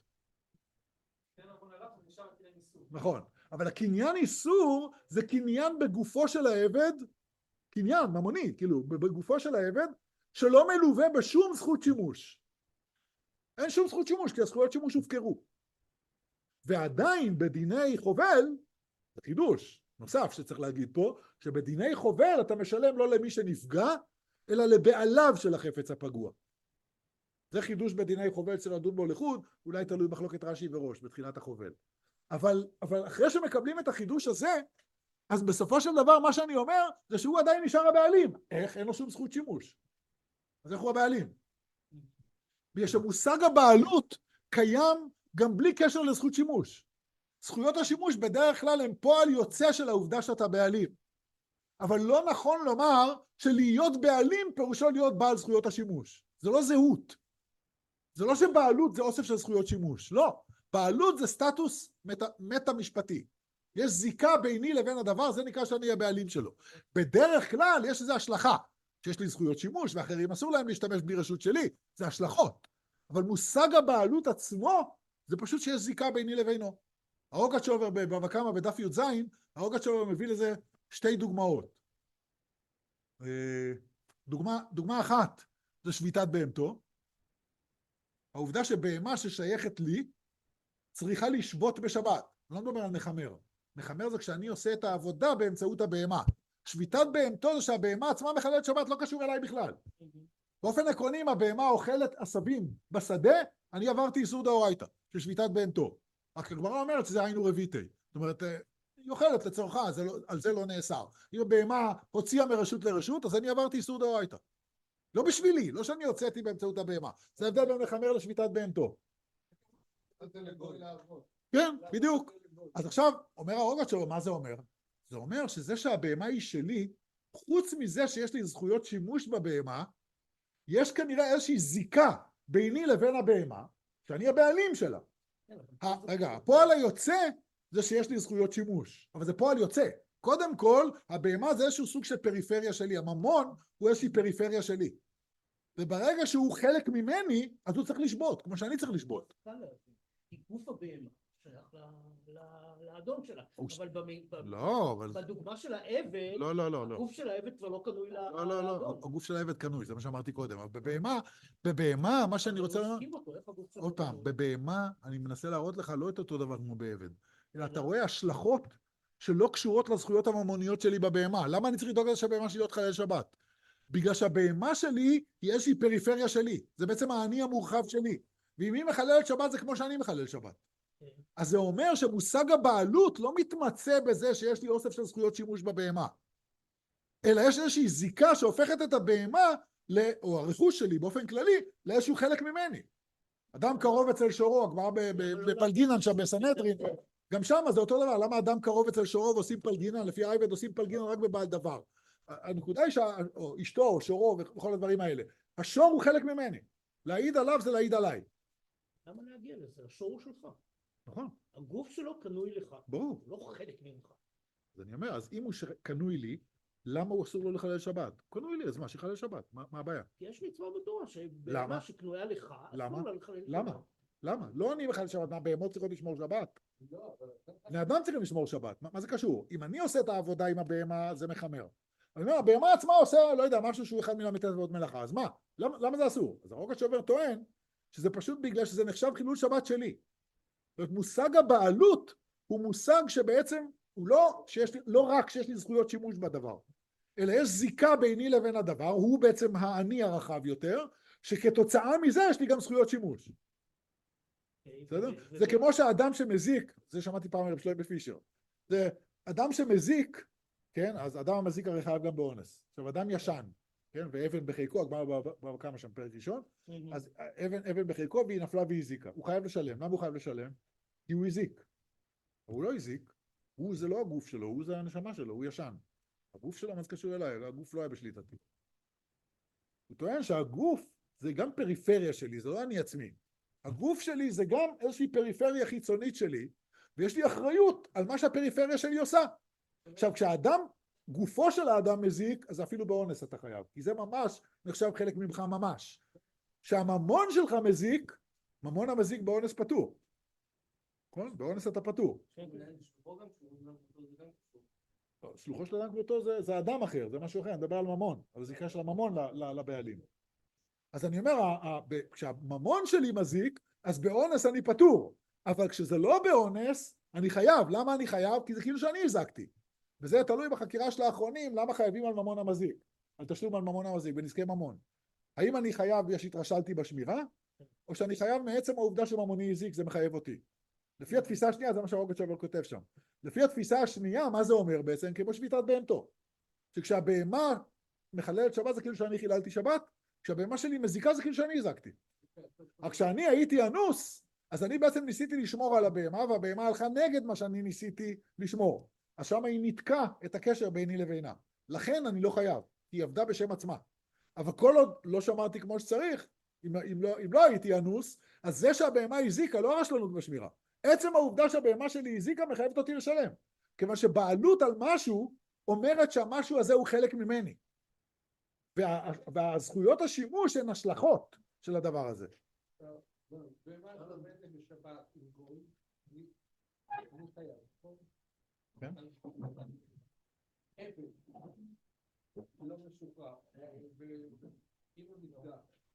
נכון, אבל הקניין איסור זה קניין בגופו של העבד, קניין ממוני, כאילו בגופו של העבד, שלא מלווה בשום זכות שימוש. אין שום זכות שימוש, כי הזכויות שימוש הופקרו. ועדיין בדיני חובל, זה חידוש נוסף שצריך להגיד פה, שבדיני חובל אתה משלם לא למי שנפגע, אלא לבעליו של החפץ הפגוע. זה חידוש בדיני חובל צריך לדון בו לחוד, אולי תלוי מחלוקת רש"י וראש בתחילת החובל. אבל אחרי שמקבלים את החידוש הזה, אז בסופו של דבר מה שאני אומר, זה שהוא עדיין נשאר הבעלים. איך? אין לו שום זכות שימוש. אז איך הוא הבעלים? בגלל שמושג הבעלות קיים גם בלי קשר לזכות שימוש. זכויות השימוש בדרך כלל הם פועל יוצא של העובדה שאתה בעלים. אבל לא נכון לומר שלהיות בעלים פירושו להיות בעל זכויות השימוש. זה לא זהות. זה לא שבעלות זה אוסף של זכויות שימוש. לא. בעלות זה סטטוס מטה משפטי. יש זיקה ביני לבין הדבר, זה נקרא שאני הבעלים שלו. בדרך כלל יש איזו השלכה, שיש לי זכויות שימוש ואחרים אסור להם להשתמש בלי רשות שלי, זה השלכות. אבל מושג הבעלות עצמו, זה פשוט שיש זיקה ביני לבינו. הרוגצ'ובר בבבא קמא בדף י"ז, הרוגצ'ובר מביא לזה שתי דוגמאות. דוגמה אחת זה שביתת בהמתו. העובדה שבהמה ששייכת לי, צריכה לשבות בשבת. אני לא מדבר על מחמר. מחמר זה כשאני עושה את העבודה באמצעות הבהמה. שביתת בהמתו זה שהבהמה עצמה מחללת שבת, לא קשור אליי בכלל. באופן עקרוני, אם הבהמה אוכלת עשבים בשדה, אני עברתי איסור דאורייתא, של שביתת בהמתו. רק הגמרא אומרת שזה היינו רביתי. זאת אומרת, היא אוכלת לצורכה, על זה לא נאסר. אם הבהמה הוציאה מרשות לרשות, אז אני עברתי איסור דאורייתא. לא בשבילי, לא שאני הוצאתי באמצעות הבהמה. זה הבדל בין מחמר לשביתת בהמתו. כן, בדיוק. אז עכשיו, אומר הרוגת שלו, מה זה אומר? זה אומר שזה שהבהמה היא שלי, חוץ מזה שיש לי זכויות שימוש בבהמה, יש כנראה איזושהי זיקה ביני לבין הבהמה, שאני הבעלים שלה. רגע, הפועל היוצא זה שיש לי זכויות שימוש, אבל זה פועל יוצא. קודם כל, הבהמה זה איזשהו סוג של פריפריה שלי, הממון הוא איזושהי פריפריה שלי. וברגע שהוא חלק ממני, אז הוא צריך לשבות, כמו שאני צריך לשבות. כי גוף הבהמה שייך לאדון שלה, אבל בדוגמה של העבד, הגוף של העבד כבר לא קנוי לאדון. לא, הגוף של העבד קנוי, זה מה שאמרתי קודם, אבל בבהמה, מה שאני רוצה לומר, עוד פעם, בבהמה אני מנסה להראות לך לא את אותו דבר כמו בעבד, אלא אתה רואה השלכות שלא קשורות לזכויות הממוניות שלי בבהמה. למה אני צריך לדאוג לזה שהבהמה שלי לא תחלל שבת? בגלל שהבהמה שלי היא איזושהי פריפריה שלי, זה בעצם האני המורחב שלי, ואם היא מחללת שבת זה כמו שאני מחלל שבת. אז זה אומר שמושג הבעלות לא מתמצא בזה שיש לי אוסף של זכויות שימוש בבהמה, אלא יש איזושהי זיקה שהופכת את הבהמה, או הרכוש שלי באופן כללי, לאיזשהו חלק ממני. אדם קרוב אצל שורו, כבר בפלגינן שם בסנהדרין, גם שם זה אותו דבר, למה אדם קרוב אצל שורו ועושים פלגינן, לפי העבד עושים פלגינן רק בבעל דבר. הנקודה היא שאשתו או שורו וכל הדברים האלה, השור הוא חלק ממני, להעיד עליו זה להעיד עליי. למה להגיע לזה? השור הוא שלך. נכון. הגוף שלו קנוי לך. ברור. לא חלק ממך. אז אני אומר, אז אם הוא קנוי לי, למה הוא אסור לו לחלל שבת? קנוי לי, אז מה, שיחלל שבת, מה הבעיה? כי יש מצווה בתורה, שבהמה שקנויה לך, אסור לה לחלל שבת. למה? למה? לא אני מחלל שבת, מה, בהמות צריכות לשמור שבת? בני אדם צריכים לשמור שבת, מה זה קשור? אם אני עושה את העבודה עם הבהמה, זה מחמר. אני אומר, הבהמה עצמה עושה, לא יודע, משהו שהוא אחד מן המתת ועוד מלאכה, אז מה? למה זה אסור? אז הרוקה שובר טוען שזה פשוט בגלל שזה נחשב חילול שבת שלי. זאת אומרת, מושג הבעלות הוא מושג שבעצם הוא לא רק שיש לי זכויות שימוש בדבר, אלא יש זיקה ביני לבין הדבר, הוא בעצם האני הרחב יותר, שכתוצאה מזה יש לי גם זכויות שימוש. בסדר? זה כמו שהאדם שמזיק, זה שמעתי פעם מרב שלמה פישר, זה אדם שמזיק, כן? אז אדם המזיק הרי חייב גם באונס. עכשיו, אדם ישן, כן? ואבן בחיקו, הגמרא בכמה שם פרק ראשון, אז אבן בחיקו והיא נפלה והיא הזיקה. הוא חייב לשלם. למה הוא חייב לשלם? כי הוא הזיק. הוא לא הזיק, זה לא הגוף שלו, הוא זה הנשמה שלו, הוא ישן. הגוף שלו, מה זה קשור אליי? הגוף לא היה בשליטתי. הוא טוען שהגוף זה גם פריפריה שלי, זה לא אני עצמי. הגוף שלי זה גם איזושהי פריפריה חיצונית שלי, ויש לי אחריות על מה שהפריפריה שלי עושה. עכשיו, כשהאדם, גופו של האדם מזיק, אז אפילו באונס אתה חייב, כי זה ממש נחשב חלק ממך ממש. כשהממון שלך מזיק, ממון המזיק באונס פטור. נכון? באונס אתה פטור. שלוחו של אדם כמותו זה אדם אחר, זה משהו אחר, אני מדבר על ממון, אבל זה יקרה של הממון לבעלים. אז אני אומר, כשהממון שלי מזיק, אז באונס אני פטור, אבל כשזה לא באונס, אני חייב. למה אני חייב? כי זה כאילו שאני הזקתי. וזה תלוי בחקירה של האחרונים, למה חייבים על ממון המזיק, על תשלום על ממון המזיק, בנזקי ממון. האם אני חייב בגלל שהתרשלתי בשמירה, או שאני חייב מעצם העובדה שממוני הזיק, זה מחייב אותי. לפי התפיסה השנייה, זה מה שהרוקה שובר כותב שם. לפי התפיסה השנייה, מה זה אומר בעצם? כמו שביתת בהמתו. שכשהבהמה מחללת שבת זה כאילו שאני חיללתי שבת, כשהבהמה שלי מזיקה זה כאילו שאני הזקתי. רק כשאני הייתי אנוס, אז אני בעצם ניסיתי לשמור על הבהמה, והבהמה הלכה נגד מה שאני ניסיתי לשמור. אז שם היא נתקה את הקשר ביני לבינה. לכן אני לא חייב, כי היא עבדה בשם עצמה. אבל כל עוד לא שמרתי כמו שצריך, אם לא הייתי אנוס, אז זה שהבהמה הזיקה לא הרשלנות בשמירה. עצם העובדה שהבהמה שלי הזיקה מחייבת אותי לשלם. כיוון שבעלות על משהו אומרת שהמשהו הזה הוא חלק ממני. והזכויות השימוש הן השלכות של הדבר הזה. ומה אתה עובד בשבת עם גוי? אני חייב. כן? אפס. לא משוחרר. ואם הוא נפגע.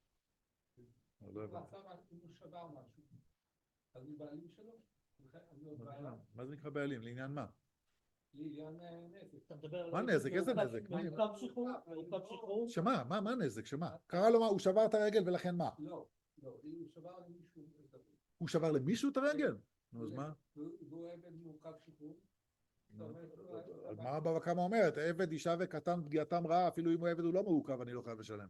אם הוא שבר משהו. אז הוא בעלים שלו? מה זה נקרא בעלים? לעניין מה? לעניין נזק. מה נזק? איזה נזק? מעוכב שחרור? שמה? מה נזק? שמה? קרא לו מה? הוא שבר את הרגל ולכן מה? לא, הוא שבר למישהו. הוא שבר למישהו את הרגל? נו, אז מה? והוא עבד מעוכב שחרור. אז מה הבבא קמא אומרת? עבד אישה וקטן פגיעתם רעה, אפילו אם הוא עבד הוא לא מעוכב, אני לא חייב לשלם.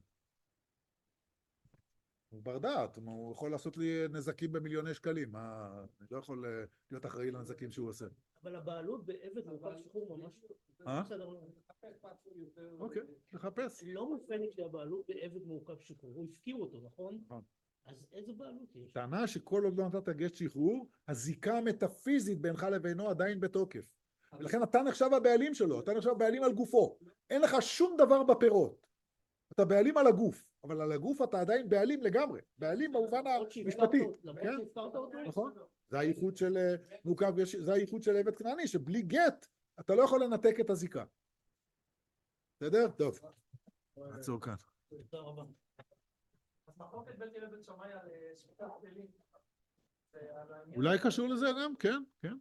הוא בר דעת, הוא יכול לעשות לי נזקים במיליוני שקלים, אני לא יכול להיות אחראי לנזקים שהוא עושה. אבל הבעלות בעבד מעוכב שחרור ממש בסדר. אוקיי, לחפש. לא מופנת שהבעלות בעבד מעוכב שחרור, הוא הפקיר אותו, נכון? נכון. אז איזה בעלות יש? טענה שכל עוד לא נתת גט שחרור, הזיקה המטאפיזית בינך לבינו עדיין בתוקף. ולכן אתה נחשב הבעלים שלו, אתה נחשב בעלים על גופו. אין לך שום דבר בפירות. אתה בעלים על הגוף, אבל על הגוף אתה עדיין בעלים לגמרי. בעלים במובן המשפטי. למרות שהפקרת אותו? נכון. זה הייחוד של מעוכב, זה הייחוד של עבד כנעני, שבלי גט אתה לא יכול לנתק את הזיקה. בסדר? טוב. נעצור כאן. תודה רבה. אז מחלוקת בית הלל בית שמאי על שפיטת כלים. אולי קשור לזה גם? כן, כן.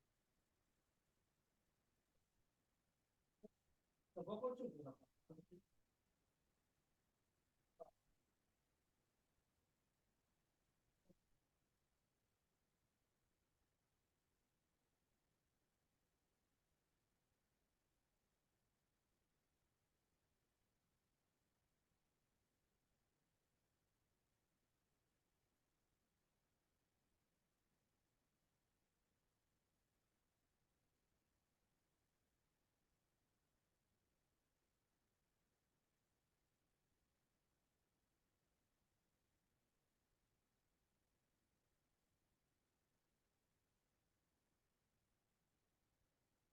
טוב, בוא עוד שוב.